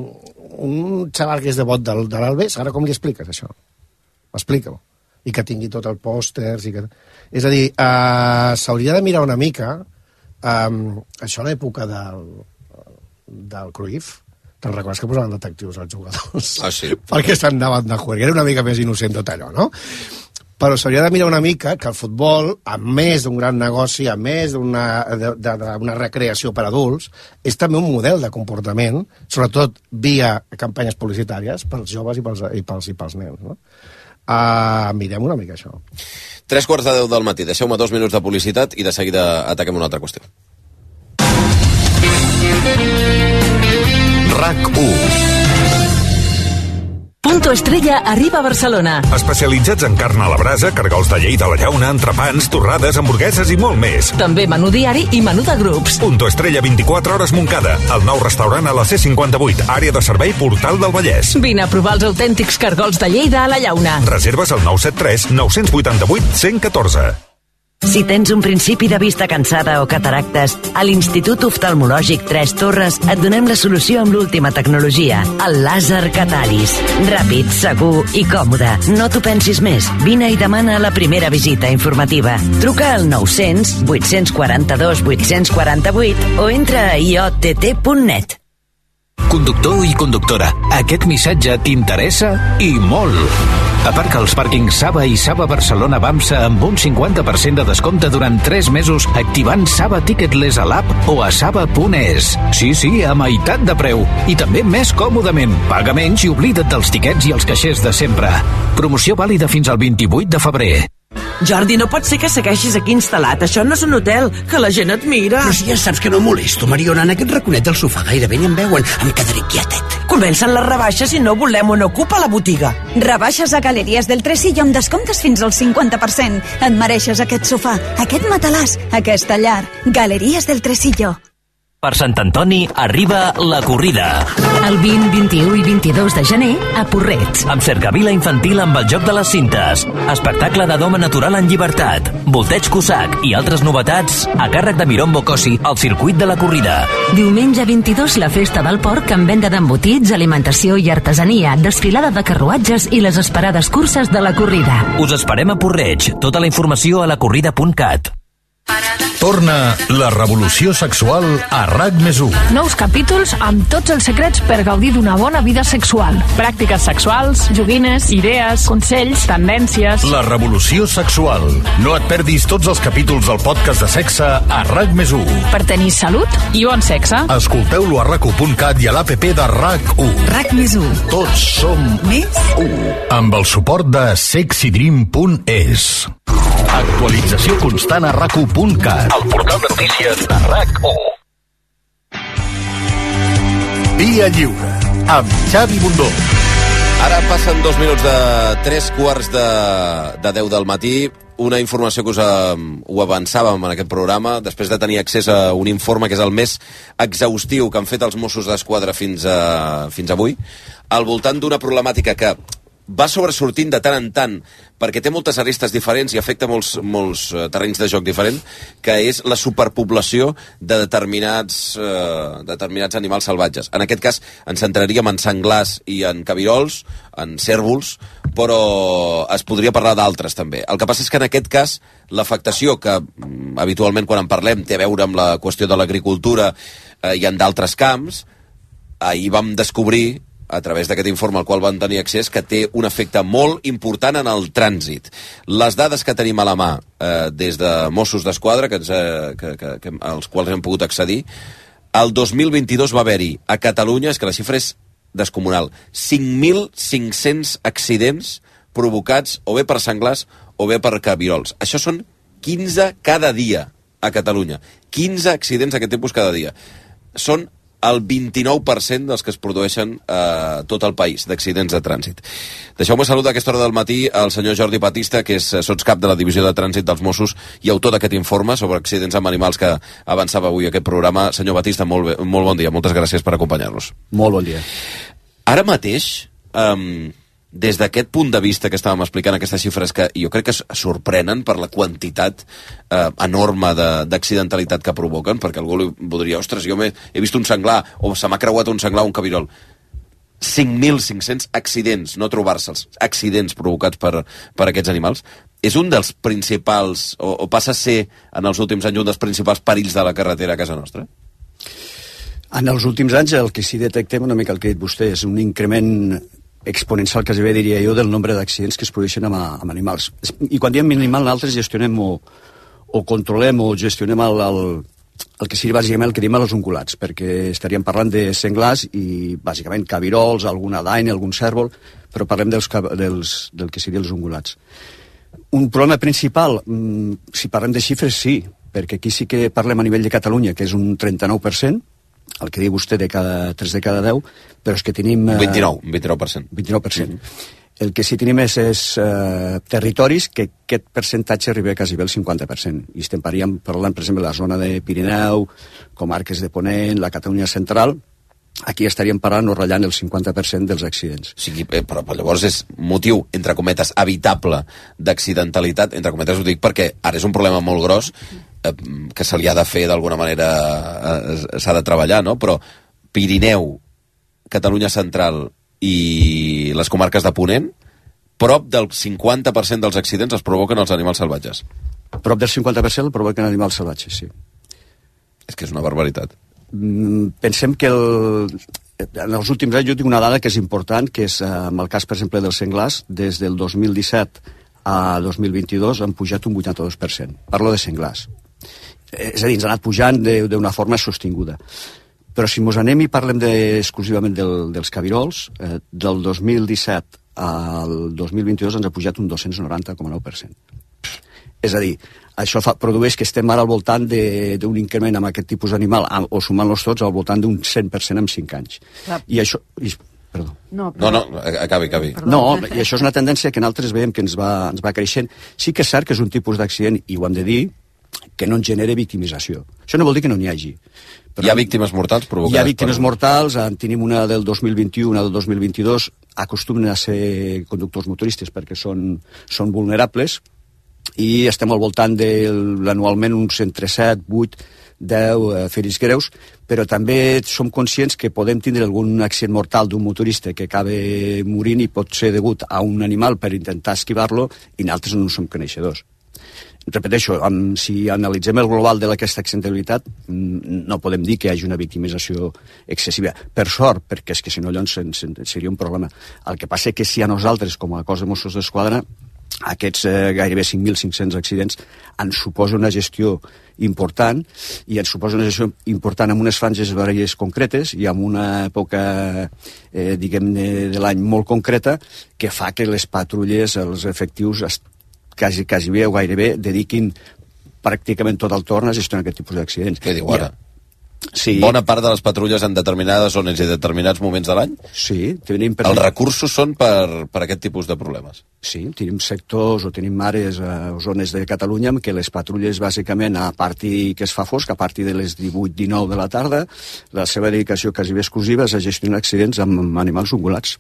un xaval que és devot de, de l'Albes, ara com li expliques això? Explica-ho. I que tingui tot el pòsters i que... És a dir, eh, s'hauria de mirar una mica... Um, això a l'època del, del Cruyff, te'n recordes que posaven detectius als jugadors? Ah, sí. Perquè s'anaven de jugar, era una mica més innocent tot allò, no? però s'hauria de mirar una mica que el futbol, a més d'un gran negoci, a més d'una recreació per adults, és també un model de comportament, sobretot via campanyes publicitàries pels joves i pels, i pels, i pels nens. No? Uh, mirem una mica això. Tres quarts de deu del matí. Deixeu-me dos minuts de publicitat i de seguida ataquem una altra qüestió. RAC u. Punto Estrella arriba a Barcelona. Especialitzats en carn a la brasa, cargols de llei de la llauna, entrepans, torrades, hamburgueses i molt més. També menú diari i menú de grups. Punto Estrella vint-i-quatre hores Montcada. El nou restaurant a la C cinquanta-vuit, àrea de servei Portal del Vallès. Vine a provar els autèntics cargols de Lleida a la llauna. Reserves al nou set tres nou vuit vuit cent catorze. Si tens un principi de vista cansada o cataractes, a l'Institut Oftalmològic Tres Torres et donem la solució amb l'última tecnologia, el làser Catalis. Ràpid, segur i còmode. No t'ho pensis més. Vine i demana la primera visita informativa. Truca al nou cents vuit quaranta dos vuit quaranta vuit o entra a i o t t punt net. Conductor i conductora, aquest missatge t'interessa i molt. Aparca als pàrquings Saba i Saba Barcelona Bamsa amb un cinquanta per cent de descompte durant tres mesos activant Saba Ticketless a l'app o a saba punt es. Sí, sí, a meitat de preu. I també més còmodament. Paga menys i oblida't dels tiquets i els caixers de sempre. Promoció vàlida fins al vint-i-vuit de febrer. Jordi, no pot ser que segueixis aquí instal·lat. Això no és un hotel, que la gent et mira. Però si ja saps que no molesto, Mariona, en aquest raconet del sofà gairebé ni em veuen. Em quedaré quietet. Comencen les rebaixes i no volem on ocupa la botiga. Rebaixes a Galeries del Tresillo amb descomptes fins al cinquanta per cent. Et mereixes aquest sofà, aquest matalàs, aquesta llar. Galeries del Tresillo. Per Sant Antoni arriba la corrida. El vint, vint-i-u i vint-i-dos de gener a Porrets. Amb cercavila infantil amb el joc de les cintes. Espectacle de doma natural en llibertat. Volteig Cossack i altres novetats a càrrec de Miron Bocosi al circuit de la corrida. Diumenge vint-i-dos la festa del porc amb venda d'embotits, alimentació i artesania, desfilada de carruatges i les esperades curses de la corrida. Us esperem a Porreig. Tota la informació a la corrida punt cat. Torna la revolució sexual a RAC més u. Nous capítols amb tots els secrets per gaudir d'una bona vida sexual. Pràctiques sexuals, joguines, idees, consells, tendències... La revolució sexual. No et perdis tots els capítols del podcast de sexe a RAC més u. Per tenir salut i bon sexe. Escolteu-lo a rac u punt cat i a l'app de RAC u. RAC més u. Tots som més u. Amb el suport de sexydream punt es. Actualització constant a rac u punt cat. El portal de notícies de RAC u. Via Lliure, amb Xavi Bundó. Ara passen dos minuts de tres quarts de, de deu del matí. Una informació que us uh, ho avançàvem en aquest programa, després de tenir accés a un informe que és el més exhaustiu que han fet els Mossos d'Esquadra fins, a, fins avui, al voltant d'una problemàtica que va sobresortint de tant en tant, perquè té moltes arestes diferents i afecta molts, molts uh, terrenys de joc diferents, que és la superpoblació de determinats, uh, determinats animals salvatges. En aquest cas ens centraríem en senglars i en cabirols, en cérvols, però es podria parlar d'altres també. El que passa és que en aquest cas l'afectació que mm, habitualment quan en parlem té a veure amb la qüestió de l'agricultura uh, i en d'altres camps, ahir vam descobrir a través d'aquest informe al qual van tenir accés, que té un efecte molt important en el trànsit. Les dades que tenim a la mà eh, des de Mossos d'Esquadra, que, eh, que, que, que, als quals hem pogut accedir, el dos mil vint-i-dos va haver-hi a Catalunya, és que la xifra és descomunal, cinc mil cinc-cents accidents provocats o bé per senglars o bé per cabirols. Això són quinze cada dia a Catalunya. quinze accidents d'aquest tipus cada dia. Són el vint-i-nou per cent dels que es produeixen a tot el país, d'accidents de trànsit. Deixeu-me saludar a aquesta hora del matí el senyor Jordi Batista, que és sotscap de la Divisió de Trànsit dels Mossos i autor d'aquest informe sobre accidents amb animals que avançava avui aquest programa. Senyor Batista, molt, bé, molt bon dia, moltes gràcies per acompanyar-nos. Molt bon dia. Ara mateix, um, des d'aquest punt de vista que estàvem explicant, aquestes xifres que jo crec que es sorprenen per la quantitat eh, enorme d'accidentalitat que provoquen, perquè algú li voldria, ostres, jo he, he vist un senglar, o se m'ha creuat un senglar o un cabirol. cinc mil cinc-cents accidents, no trobar-se'ls, accidents provocats per, per aquests animals. És un dels principals, o, o passa a ser en els últims anys un dels principals perills de la carretera a casa nostra? En els últims anys el que sí detectem, una mica el que ha dit vostè, és un increment exponencial, quasi bé diria jo, del nombre d'accidents que es produeixen amb, amb animals. I quan diem animal, nosaltres gestionem o, o controlem o gestionem el, el, el que seria bàsicament el que diem els ungulats, perquè estaríem parlant de senglars i bàsicament cabirols, alguna daina, algun cèrvol, però parlem dels, dels, del que serien els ungulats. Un problema principal, si parlem de xifres, sí, perquè aquí sí que parlem a nivell de Catalunya, que és un trenta-nou per cent, el que diu vostè de cada tres de cada deu, però és que tenim... Eh, vint-i-nou, vint-i-nou per cent. vint-i-nou per cent. El que sí tenim és, és eh, territoris que aquest percentatge arriba quasi bé al cinquanta per cent. I estem parlant, parlant, per exemple, de la zona de Pirineu, comarques de Ponent, la Catalunya central, aquí estaríem parlant o ratllant el cinquanta per cent dels accidents. O sigui, eh, però, però llavors és motiu, entre cometes, evitable d'accidentalitat, entre cometes ho dic perquè ara és un problema molt gros, que se li ha de fer d'alguna manera, eh, s'ha de treballar, no? Però Pirineu, Catalunya central i les comarques de Ponent, prop del cinquanta per cent dels accidents els provoquen els animals salvatges. Prop del cinquanta per cent el provoquen animals salvatges, sí. És que és una barbaritat. Mm, pensem que el, en els últims anys jo tinc una dada que és important, que és, en el cas, per exemple, dels senglars, des del dos mil disset a dos mil vint-i-dos han pujat un vuitanta-dos per cent. Parlo de senglars. És a dir, ens ha anat pujant d'una forma sostinguda. Però si mos anem i parlem de, exclusivament del, dels cabirols, eh, del dos mil disset al dos mil vint-i-dos ens ha pujat un dos-cents noranta coma nou per cent. És a dir, això fa, produeix que estem ara al voltant d'un increment amb aquest tipus d'animal, o sumant-los tots, al voltant d'un cent per cent en cinc anys. Clar. I això... I, perdó. No, no, no, acabi, acabi. No, i això és una tendència que nosaltres veiem que ens va, ens va creixent. Sí que és cert que és un tipus d'accident, i ho hem de dir, que no en genera victimització. Això no vol dir que no n'hi hagi. Però hi ha víctimes mortals provocades? Hi ha víctimes per... mortals, en tenim una del dos mil vint-i-u, una del dos mil vint-i-dos, acostumen a ser conductors motoristes perquè són, són vulnerables, i estem al voltant de anualment uns entre set, vuit, deu eh, ferits greus, però també som conscients que podem tindre algun accident mortal d'un motorista que acaba morint i pot ser degut a un animal per intentar esquivar-lo, i nosaltres no som coneixedors. Repeteixo, amb, si analitzem el global d'aquesta accidentalitat, no podem dir que hi hagi una victimització excessiva. Per sort, perquè és que si no llavors seria un problema. El que passa és que si a nosaltres, com a cos de Mossos d'Esquadra, aquests eh, gairebé cinc mil cinc-cents accidents ens suposa una gestió important, i ens suposa una gestió important amb unes franges horàries concretes i amb una època, eh, diguem-ne, de l'any molt concreta, que fa que les patrulles, els efectius, quasi, quasi bé o gairebé dediquin pràcticament tot el torn a gestionar aquest tipus d'accidents. Què diu ara? Sí. Bona part de les patrulles en determinades zones i determinats moments de l'any? Sí. Tenim per... Els recursos són per, per aquest tipus de problemes? Sí, tenim sectors o tenim àrees o zones de Catalunya en què les patrulles, bàsicament, a partir que es fa fosc, a partir de les divuit dinou de la tarda, la seva dedicació quasi bé exclusiva és a gestionar accidents amb animals ungulats.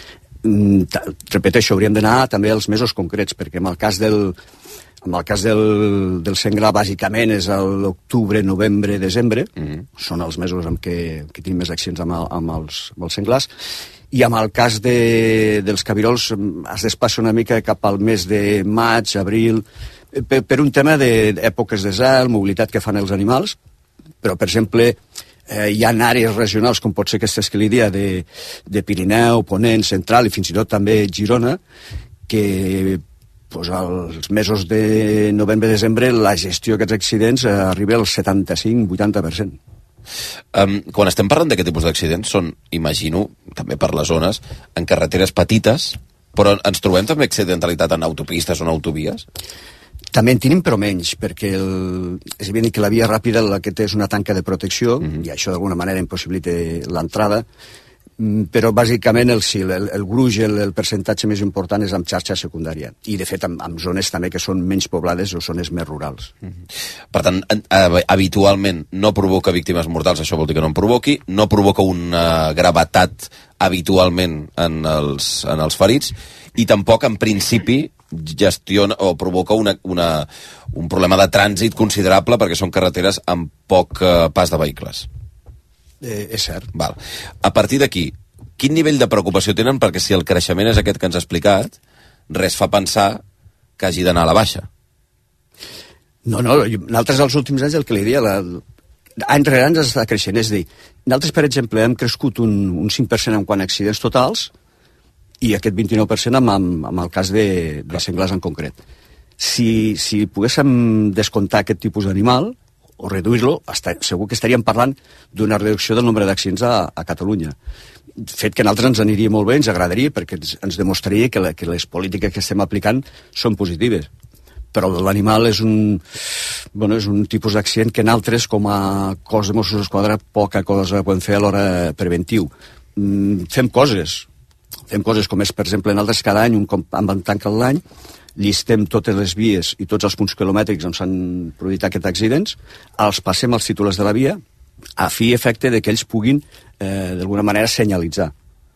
Repeteixo, hauríem d'anar també als mesos concrets, perquè en el cas del, en el cas del, del senglar, bàsicament, és l'octubre, novembre, desembre, mm-hmm. són els mesos en què, que tenim més accidents amb, el, amb, els, amb els senglars, i amb el cas de, dels cabirols es desplaça una mica cap al mes de maig, abril, per, per un tema d'èpoques de zel, mobilitat que fan els animals, però, per exemple, Eh, hi ha àrees regionals, com pot ser aquesta esquilidia de, de Pirineu, Ponent, Central i fins i tot també Girona, que pues, als mesos de novembre-desembre la gestió d'aquests accidents eh, arriba al setanta-cinc vuitanta per cent. Um, quan estem parlant d'aquest tipus d'accidents són, imagino, també per les zones, en carreteres petites, però ens trobem també accidentalitat en autopistes o en autovies? També en tenim, però menys, perquè el, és evident que la via ràpida aquest és una tanca de protecció, mm-hmm. i això d'alguna manera impossibilita l'entrada, però bàsicament el, sí, el, el gruix, el, el percentatge més important és amb xarxa secundària, i de fet amb, amb zones també que són menys poblades o zones més rurals. Mm-hmm. Per tant, habitualment no provoca víctimes mortals, això vol dir que no en provoqui, no provoca una gravetat habitualment en els, en els ferits, i tampoc en principi gestiona o provoca una, una, un problema de trànsit considerable perquè són carreteres amb poc eh, pas de vehicles. Eh, és cert. Val. A partir d'aquí, quin nivell de preocupació tenen? Perquè si el creixement és aquest que ens ha explicat, res fa pensar que hagi d'anar a la baixa. No, no, nosaltres els últims anys el que li diria, la, any rere any està creixent, és a dir, nosaltres, per exemple, hem crescut un, un cinc per cent en quant a accidents totals, i aquest vint-i-nou per cent amb, amb, amb el cas de, de senglars en concret. Si, si poguéssim descomptar aquest tipus d'animal, o reduir-lo, segur que estaríem parlant d'una reducció del nombre d'accidents a, a Catalunya. Fet que a nosaltres ens aniria molt bé, ens agradaria, perquè ens, ens demostraria que, la, que les polítiques que estem aplicant són positives. Però l'animal és un, bueno, és un tipus d'accident que nosaltres, com a cos de Mossos d'Esquadra, poca cosa podem fer a l'hora preventiu. Mm, fem coses, fem coses com és, per exemple, nosaltres cada any, un cop en tanca l'any, llistem totes les vies i tots els punts quilomètrics on s'han produït aquests accidents, els passem als titulars de la via, a fi i efecte de que ells puguin, eh, d'alguna manera, senyalitzar.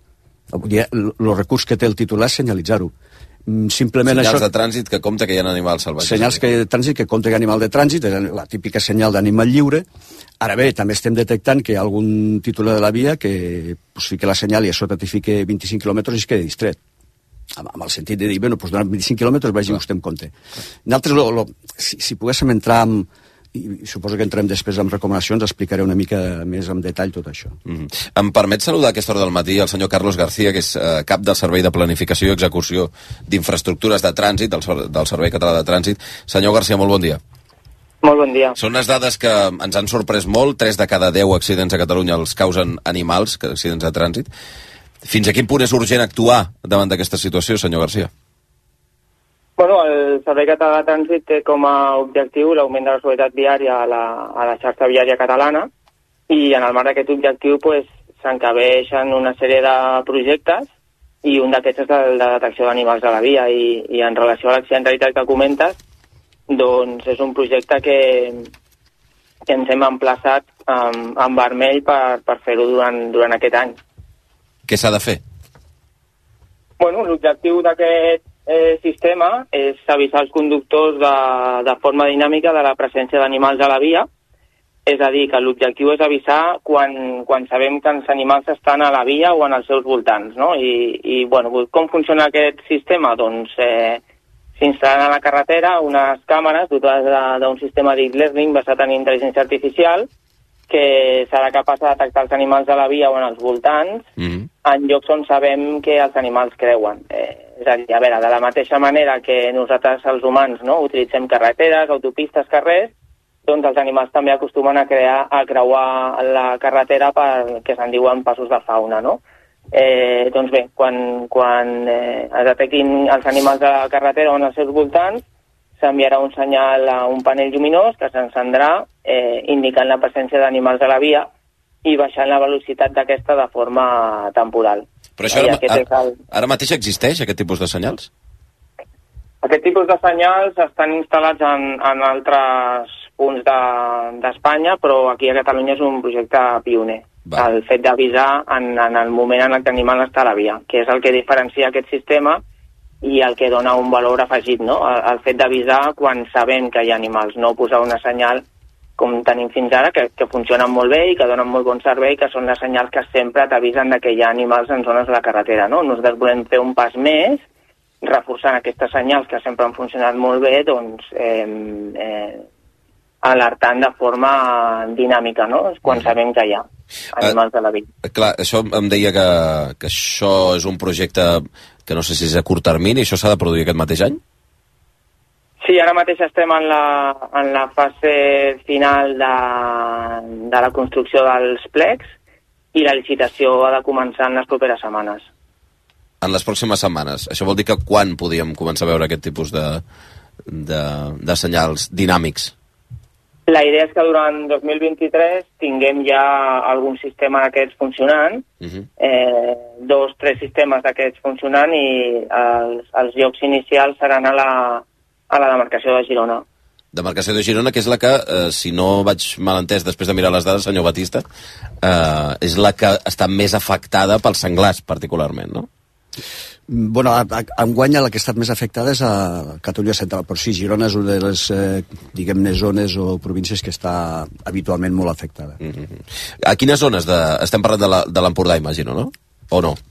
El recurs que té el titular és senyalitzar-ho. Simplement senyals això... de trànsit que compta que hi ha animals salvatges. Senyals que, de trànsit que compta que hi ha animal de trànsit, és la típica senyal d'animal lliure. Ara bé, també estem detectant que hi ha algun titular de la via que pues, fica la senyal i a sota t'hi fica vint-i-cinc quilòmetres i es queda distret. Amb el sentit de dir, bueno, doncs durant vint-i-cinc quilòmetres vagi vostè en compte. Nosaltres, lo, lo, si, si poguéssim entrar amb, i suposo que entrem després amb recomanacions, explicaré una mica més en detall tot això. Mm-hmm. Em permet saludar a aquesta hora del matí el senyor Carlos García, que és eh, cap del Servei de Planificació i Execució d'Infraestructures de Trànsit, del, del Servei Català de Trànsit. Senyor García, molt bon dia. Molt bon dia. Són unes dades que ens han sorprès molt. tres de cada deu accidents a Catalunya els causen animals, accidents de trànsit. Fins a quin punt és urgent actuar davant d'aquesta situació, senyor García? Bueno, el Servei Català de Trànsit té com a objectiu l'augment de la seguretat viària a la, a la xarxa viària catalana i en el marc d'aquest objectiu pues, s'encabeixen una sèrie de projectes i un d'aquests és el de detecció d'animals a la via i, i en relació a l'accidentalitat que comentes, doncs és un projecte que, que ens hem emplaçat um, en vermell per, per fer-ho durant, durant aquest any. Què s'ha de fer? Bueno, l'objectiu d'aquest eh, sistema és avisar els conductors de, de forma dinàmica de la presència d'animals a la via. És a dir, que l'objectiu és avisar quan, quan sabem que els animals estan a la via o en els seus voltants, no? I, i bueno, com funciona aquest sistema? Doncs eh, s'instal·len a la carretera unes càmeres dotades d'un sistema de deep learning basat en intel·ligència artificial que serà capaç de detectar els animals de la via o en els voltants mm-hmm. en llocs on sabem que els animals creuen. Eh, és a dir, a veure, de la mateixa manera que nosaltres, els humans, no, utilitzem carreteres, autopistes, carrers, doncs els animals també acostumen a, crear, a creuar la carretera per que se'n diuen passos de fauna, no? Eh, doncs bé, quan, quan eh, es detectin els animals de la carretera o en els seus voltants, s'enviarà un senyal a un panell lluminós que s'encendrà eh, indicant la presència d'animals a la via i baixant la velocitat d'aquesta de forma temporal. Però això ara, ara, ara mateix existeix, aquest tipus de senyals? Aquest tipus de senyals estan instal·lats en, en altres punts d'Espanya, de, però aquí a Catalunya és un projecte pioner. Va. El fet d'avisar en, en el moment en què l'animal està a la via, que és el que diferencia aquest sistema i el que dona un valor afegit, no? El, el fet d'avisar quan sabem que hi ha animals, no posar una senyal com tenim fins ara, que, que funcionen molt bé i que donen molt bon servei, que són les senyals que sempre t'avisen que hi ha animals en zones de la carretera, no? Nosaltres volem fer un pas més, reforçant aquestes senyals que sempre han funcionat molt bé, doncs eh, eh, alertant de forma dinàmica, no? Quan sabem que hi ha animals de la via. Uh, clar, això em deia que, que això és un projecte que no sé si és a curt termini, això s'ha de produir aquest mateix any? Sí, ara mateix estem en la, en la fase final de, de la construcció dels plecs i la licitació ha de començar en les properes setmanes. En les pròximes setmanes. Això vol dir que quan podíem començar a veure aquest tipus de, de, de senyals dinàmics? La idea és que durant dos mil vint-i-tres tinguem ja algun sistema d'aquests funcionant, uh-huh. eh, dos, tres sistemes d'aquests funcionant i els, els llocs inicials seran a la, a la demarcació de Girona. Demarcació de Girona, que és la que, eh, si no vaig mal entès després de mirar les dades, senyor Batista, eh, és la que està més afectada pels senglars, particularment, no? Bueno, enguany la que ha estat més afectada és a Catalunya Central, però sí, Girona és una de les, eh, diguem-ne, zones o províncies que està habitualment molt afectada. Mm-hmm. A quines zones de... estem parlant de l'Empordà, imagino, no? O no?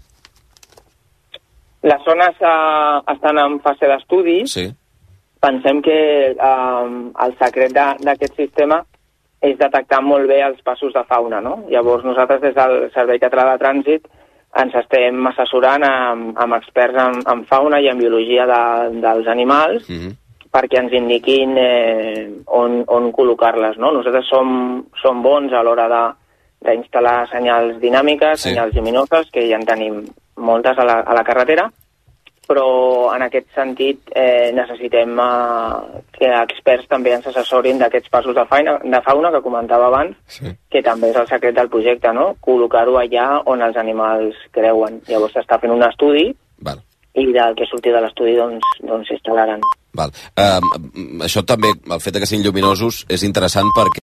Les zones uh, estan en fase d'estudi. Sí. Pensem que uh, el secret d'aquest sistema és detectar molt bé els passos de fauna, no? Llavors nosaltres des del Servei Català de Trànsit ens estem assessorant amb, amb experts en, en fauna i en biologia de, dels animals mm-hmm. perquè ens indiquin eh, on, on col·locar-les, no? Nosaltres som, som bons a l'hora de, d'instal·lar senyals dinàmiques, sí. senyals lluminoses, que ja en tenim moltes a la, a la carretera, però en aquest sentit eh, necessitem eh, que experts també ens assessorin d'aquests passos de, faina, de fauna que comentava abans, sí. que també és el secret del projecte, no? Col·locar-ho allà on els animals creuen. Llavors s'està fent un estudi Val. i del que surti de l'estudi doncs, doncs s'instal·laran. Val. Um, això també, el fet que siguin lluminosos, és interessant perquè